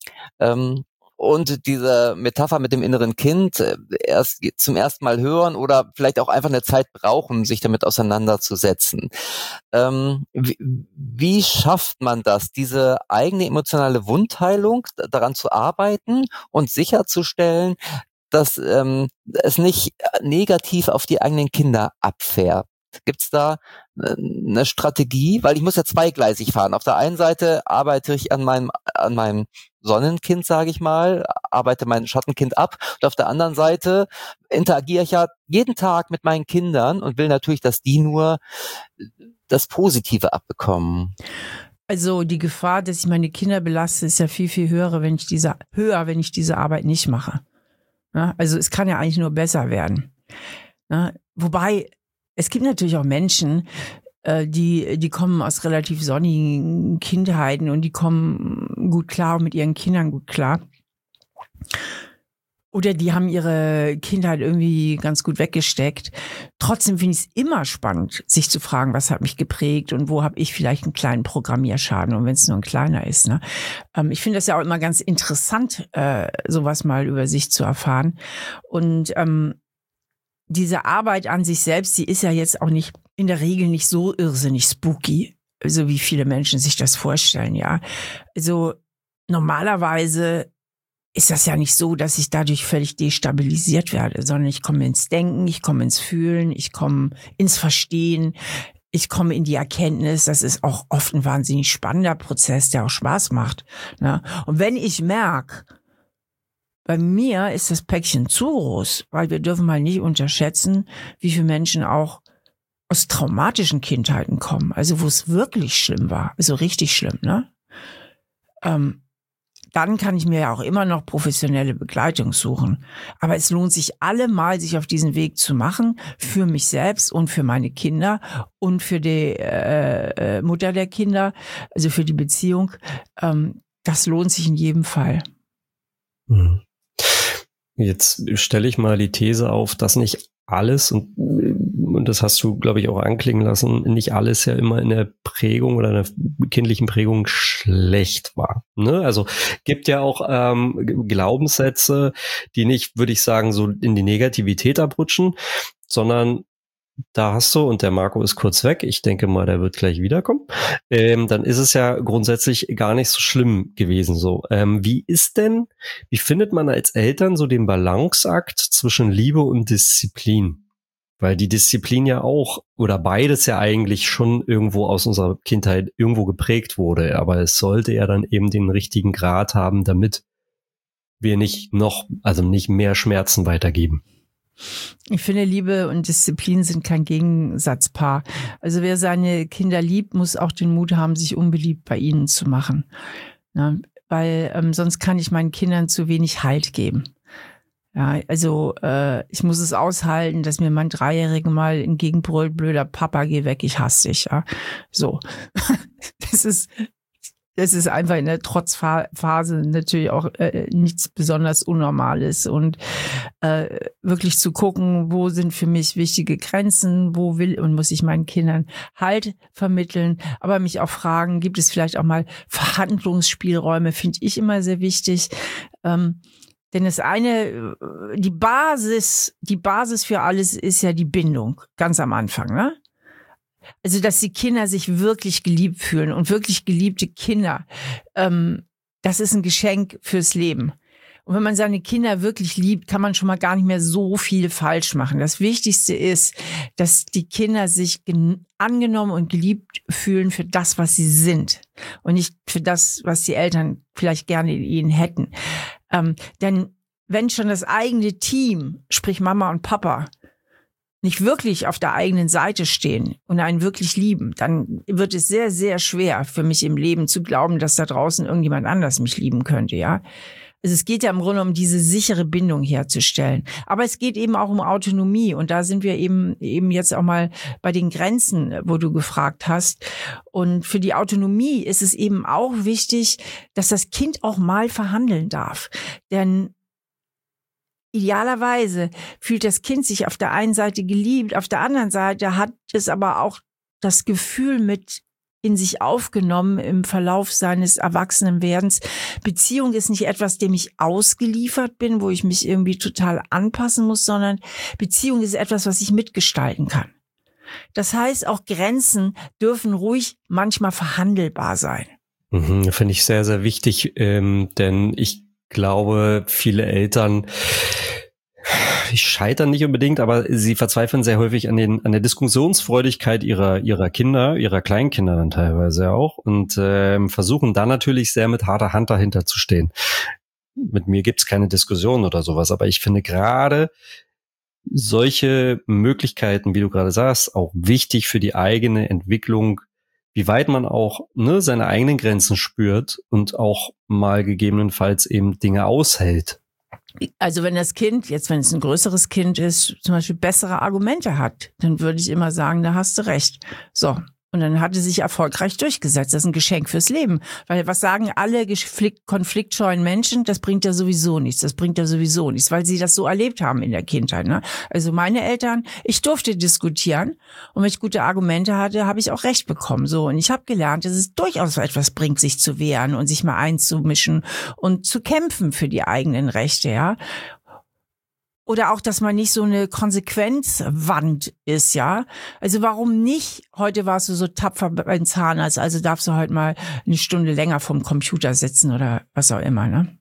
Ähm, und diese Metapher mit dem inneren Kind äh, erst zum ersten Mal hören oder vielleicht auch einfach eine Zeit brauchen, sich damit auseinanderzusetzen. Ähm, wie, wie schafft man das, diese eigene emotionale Wundheilung, daran zu arbeiten und sicherzustellen, dass ähm, es nicht negativ auf die eigenen Kinder abfärbt? Gibt's da äh, eine Strategie? Weil ich muss ja zweigleisig fahren. Auf der einen Seite arbeite ich an meinem an meinem Sonnenkind, sage ich mal, arbeite mein Schattenkind ab. Und auf der anderen Seite interagiere ich ja jeden Tag mit meinen Kindern und will natürlich, dass die nur das Positive abbekommen. Also die Gefahr, dass ich meine Kinder belaste, ist ja viel, viel höher, wenn ich diese, höher, wenn ich diese Arbeit nicht mache. Ja, also es kann ja eigentlich nur besser werden. Ja, wobei, es gibt natürlich auch Menschen, äh, die, die kommen aus relativ sonnigen Kindheiten und die kommen gut klar und mit ihren Kindern gut klar. Oder die haben ihre Kindheit irgendwie ganz gut weggesteckt. Trotzdem finde ich es immer spannend, sich zu fragen, was hat mich geprägt und wo habe ich vielleicht einen kleinen Programmierschaden, und wenn es nur ein kleiner ist. Ne? Ähm, ich finde das ja auch immer ganz interessant, äh, sowas mal über sich zu erfahren. Und ähm, diese Arbeit an sich selbst, die ist ja jetzt auch nicht in der Regel nicht so irrsinnig spooky, so wie viele Menschen sich das vorstellen. Ja, also normalerweise ist das ja nicht so, dass ich dadurch völlig destabilisiert werde, sondern ich komme ins Denken, ich komme ins Fühlen, ich komme ins Verstehen, ich komme in die Erkenntnis. Das ist auch oft ein wahnsinnig spannender Prozess, der auch Spaß macht. Ne? Und wenn ich merke, bei mir ist das Päckchen zu groß, weil wir dürfen mal nicht unterschätzen, wie viele Menschen auch aus traumatischen Kindheiten kommen, also wo es wirklich schlimm war, also richtig schlimm, ne? Ähm, Dann kann ich mir ja auch immer noch professionelle Begleitung suchen. Aber es lohnt sich allemal, sich auf diesen Weg zu machen, für mich selbst und für meine Kinder und für die äh, Mutter der Kinder, also für die Beziehung. Ähm, das lohnt sich in jedem Fall. Jetzt stelle ich mal die These auf, dass nicht alles, und, und das hast du, glaube ich, auch anklingen lassen, nicht alles ja immer in der Prägung oder in der kindlichen Prägung schlecht war. Ne? Also gibt ja auch ähm, Glaubenssätze, die nicht, würde ich sagen, so in die Negativität abrutschen, sondern da hast du, und der Marco ist kurz weg, ich denke mal, der wird gleich wiederkommen, ähm, dann ist es ja grundsätzlich gar nicht so schlimm gewesen so. Ähm, wie ist denn, wie findet man als Eltern so den Balanceakt zwischen Liebe und Disziplin? Weil die Disziplin ja auch, oder beides ja eigentlich schon irgendwo aus unserer Kindheit irgendwo geprägt wurde, aber es sollte ja dann eben den richtigen Grad haben, damit wir nicht noch, also nicht mehr Schmerzen weitergeben. Ich finde, Liebe und Disziplin sind kein Gegensatzpaar. Also wer seine Kinder liebt, muss auch den Mut haben, sich unbeliebt bei ihnen zu machen. Ja, weil ähm, sonst kann ich meinen Kindern zu wenig Halt geben. Ja, also äh, ich muss es aushalten, dass mir mein Dreijähriger mal entgegenbrüllt, blöder Papa, geh weg, ich hasse dich. Ja, so. Das ist Das ist einfach in der Trotzphase natürlich auch äh, nichts besonders Unnormales, und äh, wirklich zu gucken, wo sind für mich wichtige Grenzen, wo will und muss ich meinen Kindern Halt vermitteln, aber mich auch fragen, gibt es vielleicht auch mal Verhandlungsspielräume, finde ich immer sehr wichtig. Ähm, denn das eine, die Basis, die Basis für alles ist ja die Bindung, ganz am Anfang, ne? Also, dass die Kinder sich wirklich geliebt fühlen, und wirklich geliebte Kinder, ähm, das ist ein Geschenk fürs Leben. Und wenn man seine Kinder wirklich liebt, kann man schon mal gar nicht mehr so viel falsch machen. Das Wichtigste ist, dass die Kinder sich gen- angenommen und geliebt fühlen für das, was sie sind, und nicht für das, was die Eltern vielleicht gerne in ihnen hätten. Ähm, denn wenn schon das eigene Team, sprich Mama und Papa, nicht wirklich auf der eigenen Seite stehen und einen wirklich lieben, dann wird es sehr, sehr schwer für mich im Leben zu glauben, dass da draußen irgendjemand anders mich lieben könnte, ja. Also es geht ja im Grunde um diese sichere Bindung herzustellen. Aber es geht eben auch um Autonomie, und da sind wir eben eben jetzt auch mal bei den Grenzen, wo du gefragt hast. Und für die Autonomie ist es eben auch wichtig, dass das Kind auch mal verhandeln darf. Denn idealerweise fühlt das Kind sich auf der einen Seite geliebt, auf der anderen Seite hat es aber auch das Gefühl, mit in sich aufgenommen im Verlauf seines Erwachsenenwerdens. Beziehung ist nicht etwas, dem ich ausgeliefert bin, wo ich mich irgendwie total anpassen muss, sondern Beziehung ist etwas, was ich mitgestalten kann. Das heißt, auch Grenzen dürfen ruhig manchmal verhandelbar sein. Mhm, finde ich sehr, sehr wichtig, ähm, denn ich glaube, viele Eltern, ich scheitern nicht unbedingt, aber sie verzweifeln sehr häufig an den an der Diskussionsfreudigkeit ihrer ihrer Kinder, ihrer Kleinkinder dann teilweise auch und ähm, versuchen da natürlich sehr mit harter Hand dahinter zu stehen. Mit mir gibt's keine Diskussion oder sowas, aber ich finde gerade solche Möglichkeiten, wie du gerade sagst, auch wichtig für die eigene Entwicklung, wie weit man auch ne, seine eigenen Grenzen spürt und auch mal gegebenenfalls eben Dinge aushält. Also wenn das Kind, jetzt wenn es ein größeres Kind ist, zum Beispiel bessere Argumente hat, dann würde ich immer sagen, da hast du recht. So. Und dann hat es sich erfolgreich durchgesetzt. Das ist ein Geschenk fürs Leben. Weil was sagen alle konfliktscheuen Menschen? Das bringt ja sowieso nichts. Das bringt ja sowieso nichts, weil sie das so erlebt haben in der Kindheit. Ne? Also meine Eltern, ich durfte diskutieren und wenn ich gute Argumente hatte, habe ich auch recht bekommen. So, und ich habe gelernt, dass es durchaus etwas bringt, sich zu wehren und sich mal einzumischen und zu kämpfen für die eigenen Rechte. Ja. Oder auch, dass man nicht so eine Konsequenzwand ist, ja. Also warum nicht? Heute warst du so tapfer beim Zahnarzt, also darfst du heute mal eine Stunde länger vorm Computer sitzen oder was auch immer, ne?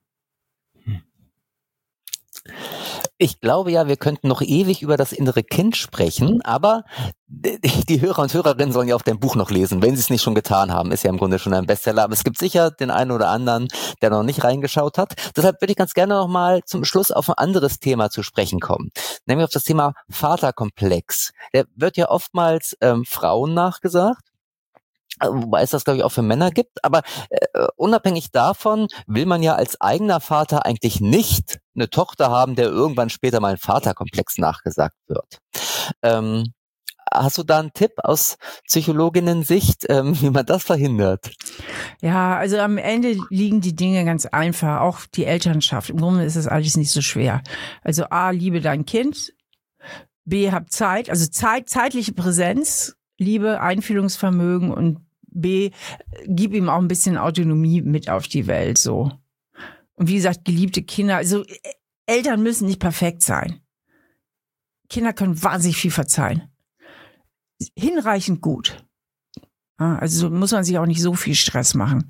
Ich glaube ja, wir könnten noch ewig über das innere Kind sprechen, aber die Hörer und Hörerinnen sollen ja auch dein Buch noch lesen, wenn sie es nicht schon getan haben. Ist ja im Grunde schon ein Bestseller, aber es gibt sicher den einen oder anderen, der noch nicht reingeschaut hat. Deshalb würde ich ganz gerne noch mal zum Schluss auf ein anderes Thema zu sprechen kommen, nämlich auf das Thema Vaterkomplex. Der wird ja oftmals ähm, Frauen nachgesagt. Wobei es das, glaube ich, auch für Männer gibt. Aber äh, unabhängig davon will man ja als eigener Vater eigentlich nicht eine Tochter haben, der irgendwann später mal ein Vaterkomplex nachgesagt wird. Ähm, hast du da einen Tipp aus Psychologinnen-Sicht, ähm, wie man das verhindert? Ja, also am Ende liegen die Dinge ganz einfach. Auch die Elternschaft. Im Grunde ist das alles nicht so schwer. Also A, liebe dein Kind. B, hab Zeit. Also Zeit, zeitliche Präsenz. Liebe, Einfühlungsvermögen und B, gib ihm auch ein bisschen Autonomie mit auf die Welt, so. Und wie gesagt, geliebte Kinder, also Eltern müssen nicht perfekt sein. Kinder können wahnsinnig viel verzeihen. Hinreichend gut. Also muss man sich auch nicht so viel Stress machen.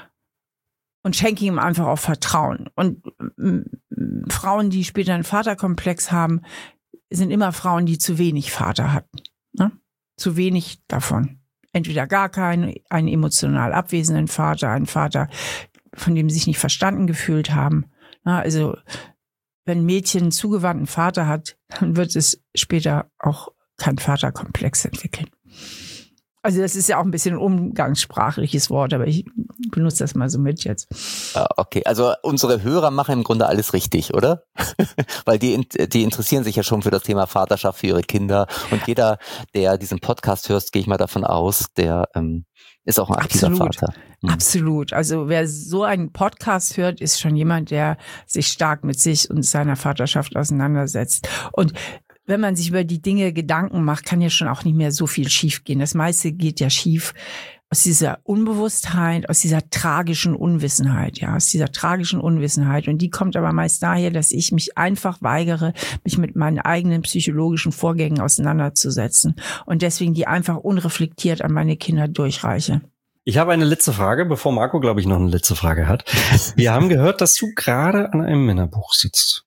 Und schenke ihm einfach auch Vertrauen. Und Frauen, die später einen Vaterkomplex haben, sind immer Frauen, die zu wenig Vater hatten. Ne? Zu wenig davon. Entweder gar keinen, einen emotional abwesenden Vater, einen Vater, von dem sie sich nicht verstanden gefühlt haben. Na, also wenn ein Mädchen einen zugewandten Vater hat, dann wird es später auch keinen Vaterkomplex entwickeln. Also das ist ja auch ein bisschen ein umgangssprachliches Wort, aber ich benutze das mal so mit jetzt. Okay, also unsere Hörer machen im Grunde alles richtig, oder? Weil die, die interessieren sich ja schon für das Thema Vaterschaft, für ihre Kinder. Und jeder, der diesen Podcast hört, gehe ich mal davon aus, der ähm, ist auch ein aktiver Absolut. Vater. Hm. Absolut. Also wer so einen Podcast hört, ist schon jemand, der sich stark mit sich und seiner Vaterschaft auseinandersetzt. Und wenn man sich über die Dinge Gedanken macht, kann ja schon auch nicht mehr so viel schief gehen. Das meiste geht ja schief aus dieser Unbewusstheit, aus dieser tragischen Unwissenheit, ja, aus dieser tragischen Unwissenheit. Und die kommt aber meist daher, dass ich mich einfach weigere, mich mit meinen eigenen psychologischen Vorgängen auseinanderzusetzen und deswegen die einfach unreflektiert an meine Kinder durchreiche. Ich habe eine letzte Frage, bevor Marco, glaube ich, noch eine letzte Frage hat. Wir haben gehört, dass du gerade an einem Männerbuch sitzt.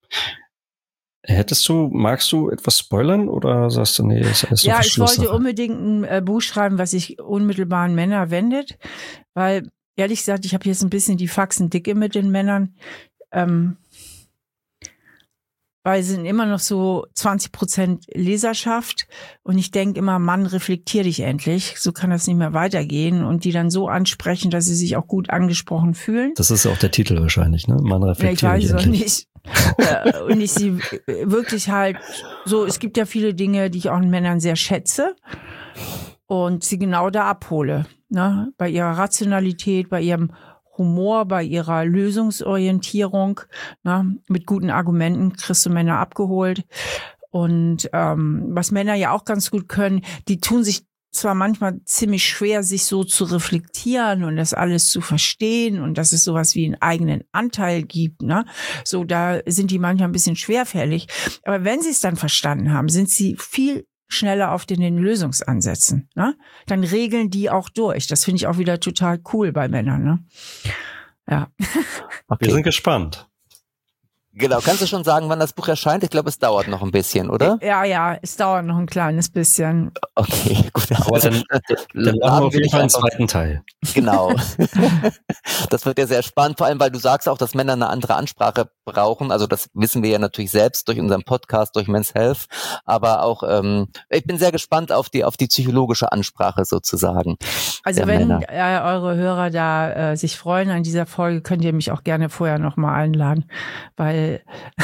Hättest du, magst du etwas spoilern oder sagst du, nee, ist alles Ja, ich wollte unbedingt ein äh, Buch schreiben, was sich unmittelbar an Männer wendet, weil, ehrlich gesagt, ich habe jetzt ein bisschen die Faxen dicke mit den Männern, ähm, weil es sind immer noch so zwanzig Prozent Leserschaft und ich denke immer, Mann, reflektier dich endlich, so kann das nicht mehr weitergehen und die dann so ansprechen, dass sie sich auch gut angesprochen fühlen. Das ist auch der Titel wahrscheinlich, ne? Mann, reflektier dich endlich. Ja, ich weiß es auch nicht. Und ich sie wirklich halt so, es gibt ja viele Dinge, die ich auch in Männern sehr schätze und sie genau da abhole, ne? Bei ihrer Rationalität, bei ihrem Humor, bei ihrer Lösungsorientierung, ne? Mit guten Argumenten kriegst du Männer abgeholt und ähm, was Männer ja auch ganz gut können, die tun sich zwar manchmal ziemlich schwer, sich so zu reflektieren und das alles zu verstehen und dass es sowas wie einen eigenen Anteil gibt, ne? So, da sind die manchmal ein bisschen schwerfällig. Aber wenn sie es dann verstanden haben, sind sie viel schneller auf den, den Lösungsansätzen, ne? Dann regeln die auch durch. Das finde ich auch wieder total cool bei Männern, ne? Ja. Okay. Wir sind gespannt. Genau, kannst du schon sagen, wann das Buch erscheint? Ich glaube, es dauert noch ein bisschen, oder? Ja, ja, es dauert noch ein kleines bisschen. Okay, gut. Aber dann, dann machen wir auf jeden Fall einen zweiten Teil. Genau. Das wird ja sehr spannend, vor allem, weil du sagst auch, dass Männer eine andere Ansprache brauchen. Also das wissen wir ja natürlich selbst durch unseren Podcast, durch Men's Health. Aber auch, ähm, ich bin sehr gespannt auf die auf die psychologische Ansprache sozusagen. Also wenn äh, eure Hörer da äh, sich freuen an dieser Folge, könnt ihr mich auch gerne vorher nochmal einladen, weil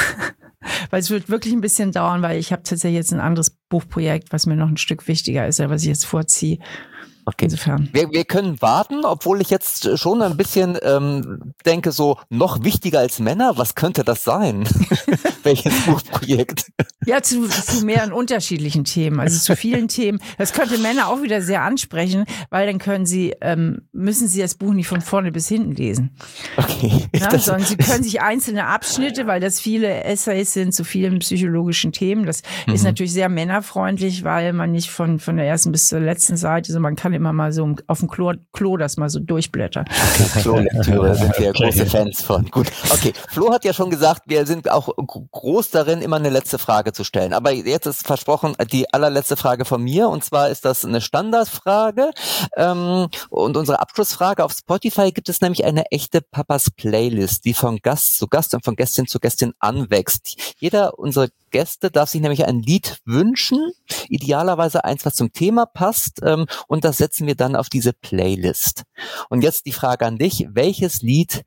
weil es wird wirklich ein bisschen dauern, weil ich habe tatsächlich jetzt ein anderes Buchprojekt, was mir noch ein Stück wichtiger ist, was ich jetzt vorziehe. Okay. Insofern. Wir, wir können warten, obwohl ich jetzt schon ein bisschen ähm, denke, so noch wichtiger als Männer, was könnte das sein? Welches Buchprojekt? Ja, zu, zu mehreren unterschiedlichen Themen, also zu vielen Themen. Das könnte Männer auch wieder sehr ansprechen, weil dann können sie, ähm, müssen sie das Buch nicht von vorne bis hinten lesen. Okay. Ja, sondern sie können sich einzelne Abschnitte, weil das viele Essays sind zu vielen psychologischen Themen. Das mhm. ist natürlich sehr männerfreundlich, weil man nicht von, von der ersten bis zur letzten Seite, so man kann immer mal so auf dem Klo, Klo das mal so durchblättern. Okay, Klolektüre sind wir große Fans von. Gut, okay. Flo hat ja schon gesagt, wir sind auch groß darin, immer eine letzte Frage zu stellen. Aber jetzt ist versprochen die allerletzte Frage von mir. Und zwar ist das eine Standardfrage. Ähm, und unsere Abschlussfrage auf Spotify gibt es nämlich eine echte Papas Playlist, die von Gast zu Gast und von Gästin zu Gästin anwächst. Jeder unserer Gäste darf sich nämlich ein Lied wünschen, idealerweise eins, was zum Thema passt, ähm, und das setzen wir dann auf diese Playlist. Und jetzt die Frage an dich, welches Lied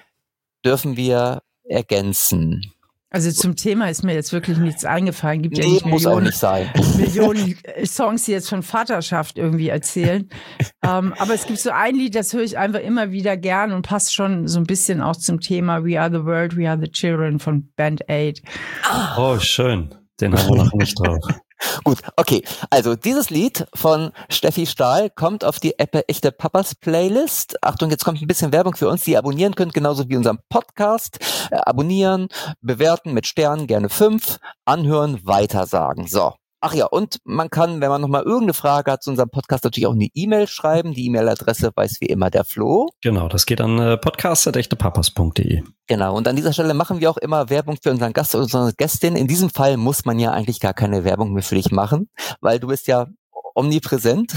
dürfen wir ergänzen? Also zum Thema ist mir jetzt wirklich nichts eingefallen. Gibt nee, ja nicht muss Millionen, auch nicht sein. Millionen Songs, die jetzt von Vaterschaft irgendwie erzählen. ähm, aber es gibt so ein Lied, das höre ich einfach immer wieder gern und passt schon so ein bisschen auch zum Thema We Are the World, We Are the Children von Band Aid. Oh, schön. Den haben wir noch nicht drauf. Gut, okay. Also dieses Lied von Steffi Stahl kommt auf die App Echte Papas Playlist. Achtung, jetzt kommt ein bisschen Werbung für uns, die ihr abonnieren könnt, genauso wie unseren Podcast. Äh, abonnieren, bewerten mit Sternen, gerne fünf, anhören, weitersagen. So. Ach ja, und man kann, wenn man nochmal irgendeine Frage hat zu unserem Podcast, natürlich auch eine E-Mail schreiben. Die E-Mail-Adresse weiß wie immer der Flo. Genau, das geht an äh, podcast at echtepapas punkt de. Genau, und an dieser Stelle machen wir auch immer Werbung für unseren Gast und unsere Gästin. In diesem Fall muss man ja eigentlich gar keine Werbung mehr für dich machen, weil du bist ja omnipräsent.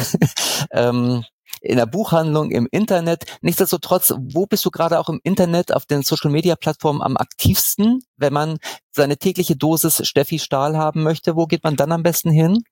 ähm, in der Buchhandlung, im Internet. Nichtsdestotrotz, wo bist du gerade auch im Internet, auf den Social-Media-Plattformen am aktivsten, wenn man seine tägliche Dosis Steffi Stahl haben möchte? Wo geht man dann am besten hin?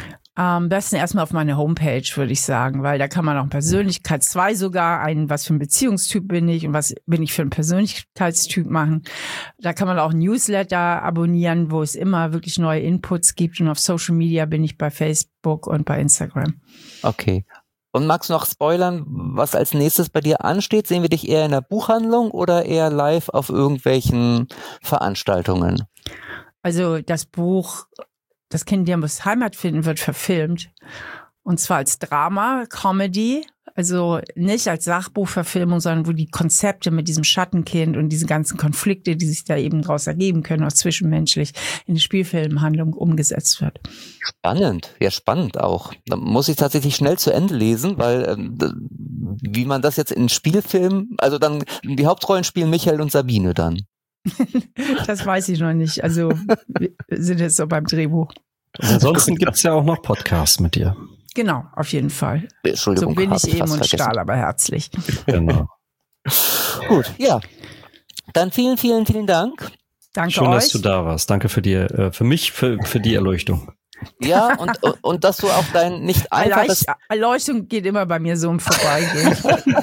Am besten erstmal auf meine Homepage, würde ich sagen, weil da kann man auch Persönlichkeit zwei sogar, einen, was für ein Beziehungstyp bin ich und was bin ich für ein Persönlichkeitstyp machen. Da kann man auch Newsletter abonnieren, wo es immer wirklich neue Inputs gibt, und auf Social Media bin ich bei Facebook und bei Instagram. Okay. Und magst du noch spoilern, was als nächstes bei dir ansteht? Sehen wir dich eher in der Buchhandlung oder eher live auf irgendwelchen Veranstaltungen? Also das Buch Das Kind, der muss Heimat finden, wird verfilmt. Und zwar als Drama, Comedy, also nicht als Sachbuchverfilmung, sondern wo die Konzepte mit diesem Schattenkind und diese ganzen Konflikte, die sich da eben daraus ergeben können, auch zwischenmenschlich, in die Spielfilmhandlung umgesetzt wird. Spannend, ja spannend auch. Da muss ich tatsächlich schnell zu Ende lesen, weil ähm, wie man das jetzt in Spielfilm, also dann die Hauptrollen spielen Michael und Sabine dann. Das weiß ich noch nicht. Also wir sind jetzt so beim Drehbuch. Und ansonsten gibt es ja auch noch Podcasts mit dir. Genau, auf jeden Fall. Entschuldigung, so bin ich eben und vergessen. Stahl, aber herzlich. Genau. Gut, ja. Dann vielen, vielen, vielen Dank. Danke Schön, euch. dass du da warst. Danke für die, äh, für mich, für, für die Erleuchtung. Ja, und, und, und dass du auch dein nicht einfaches... Erleuchtung geht immer bei mir so im Vorbeigehen.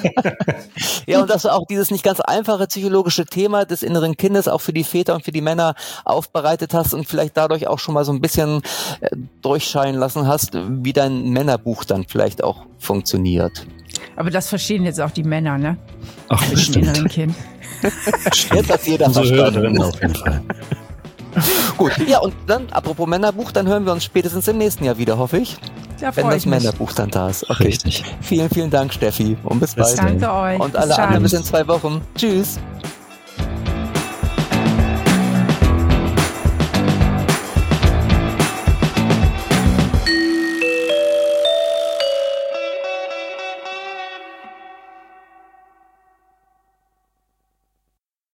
Ja, und dass du auch dieses nicht ganz einfache psychologische Thema des inneren Kindes auch für die Väter und für die Männer aufbereitet hast und vielleicht dadurch auch schon mal so ein bisschen äh, durchscheinen lassen hast, wie dein Männerbuch dann vielleicht auch funktioniert. Aber das verstehen jetzt auch die Männer, ne? Ach, Mit dem bestimmt. inneren Kind. Jetzt hat jeder Unsere verstanden. Hörerinnen auf jeden Fall. Gut, ja, und dann, apropos Männerbuch, dann hören wir uns spätestens im nächsten Jahr wieder, hoffe ich. Da Wenn freue das ich mich. Männerbuch dann da ist. Okay. Richtig. Vielen, vielen Dank, Steffi. Und bis Bis bald. dann. Danke euch. Und Bis alle dann. anderen bis in zwei Wochen. Tschüss.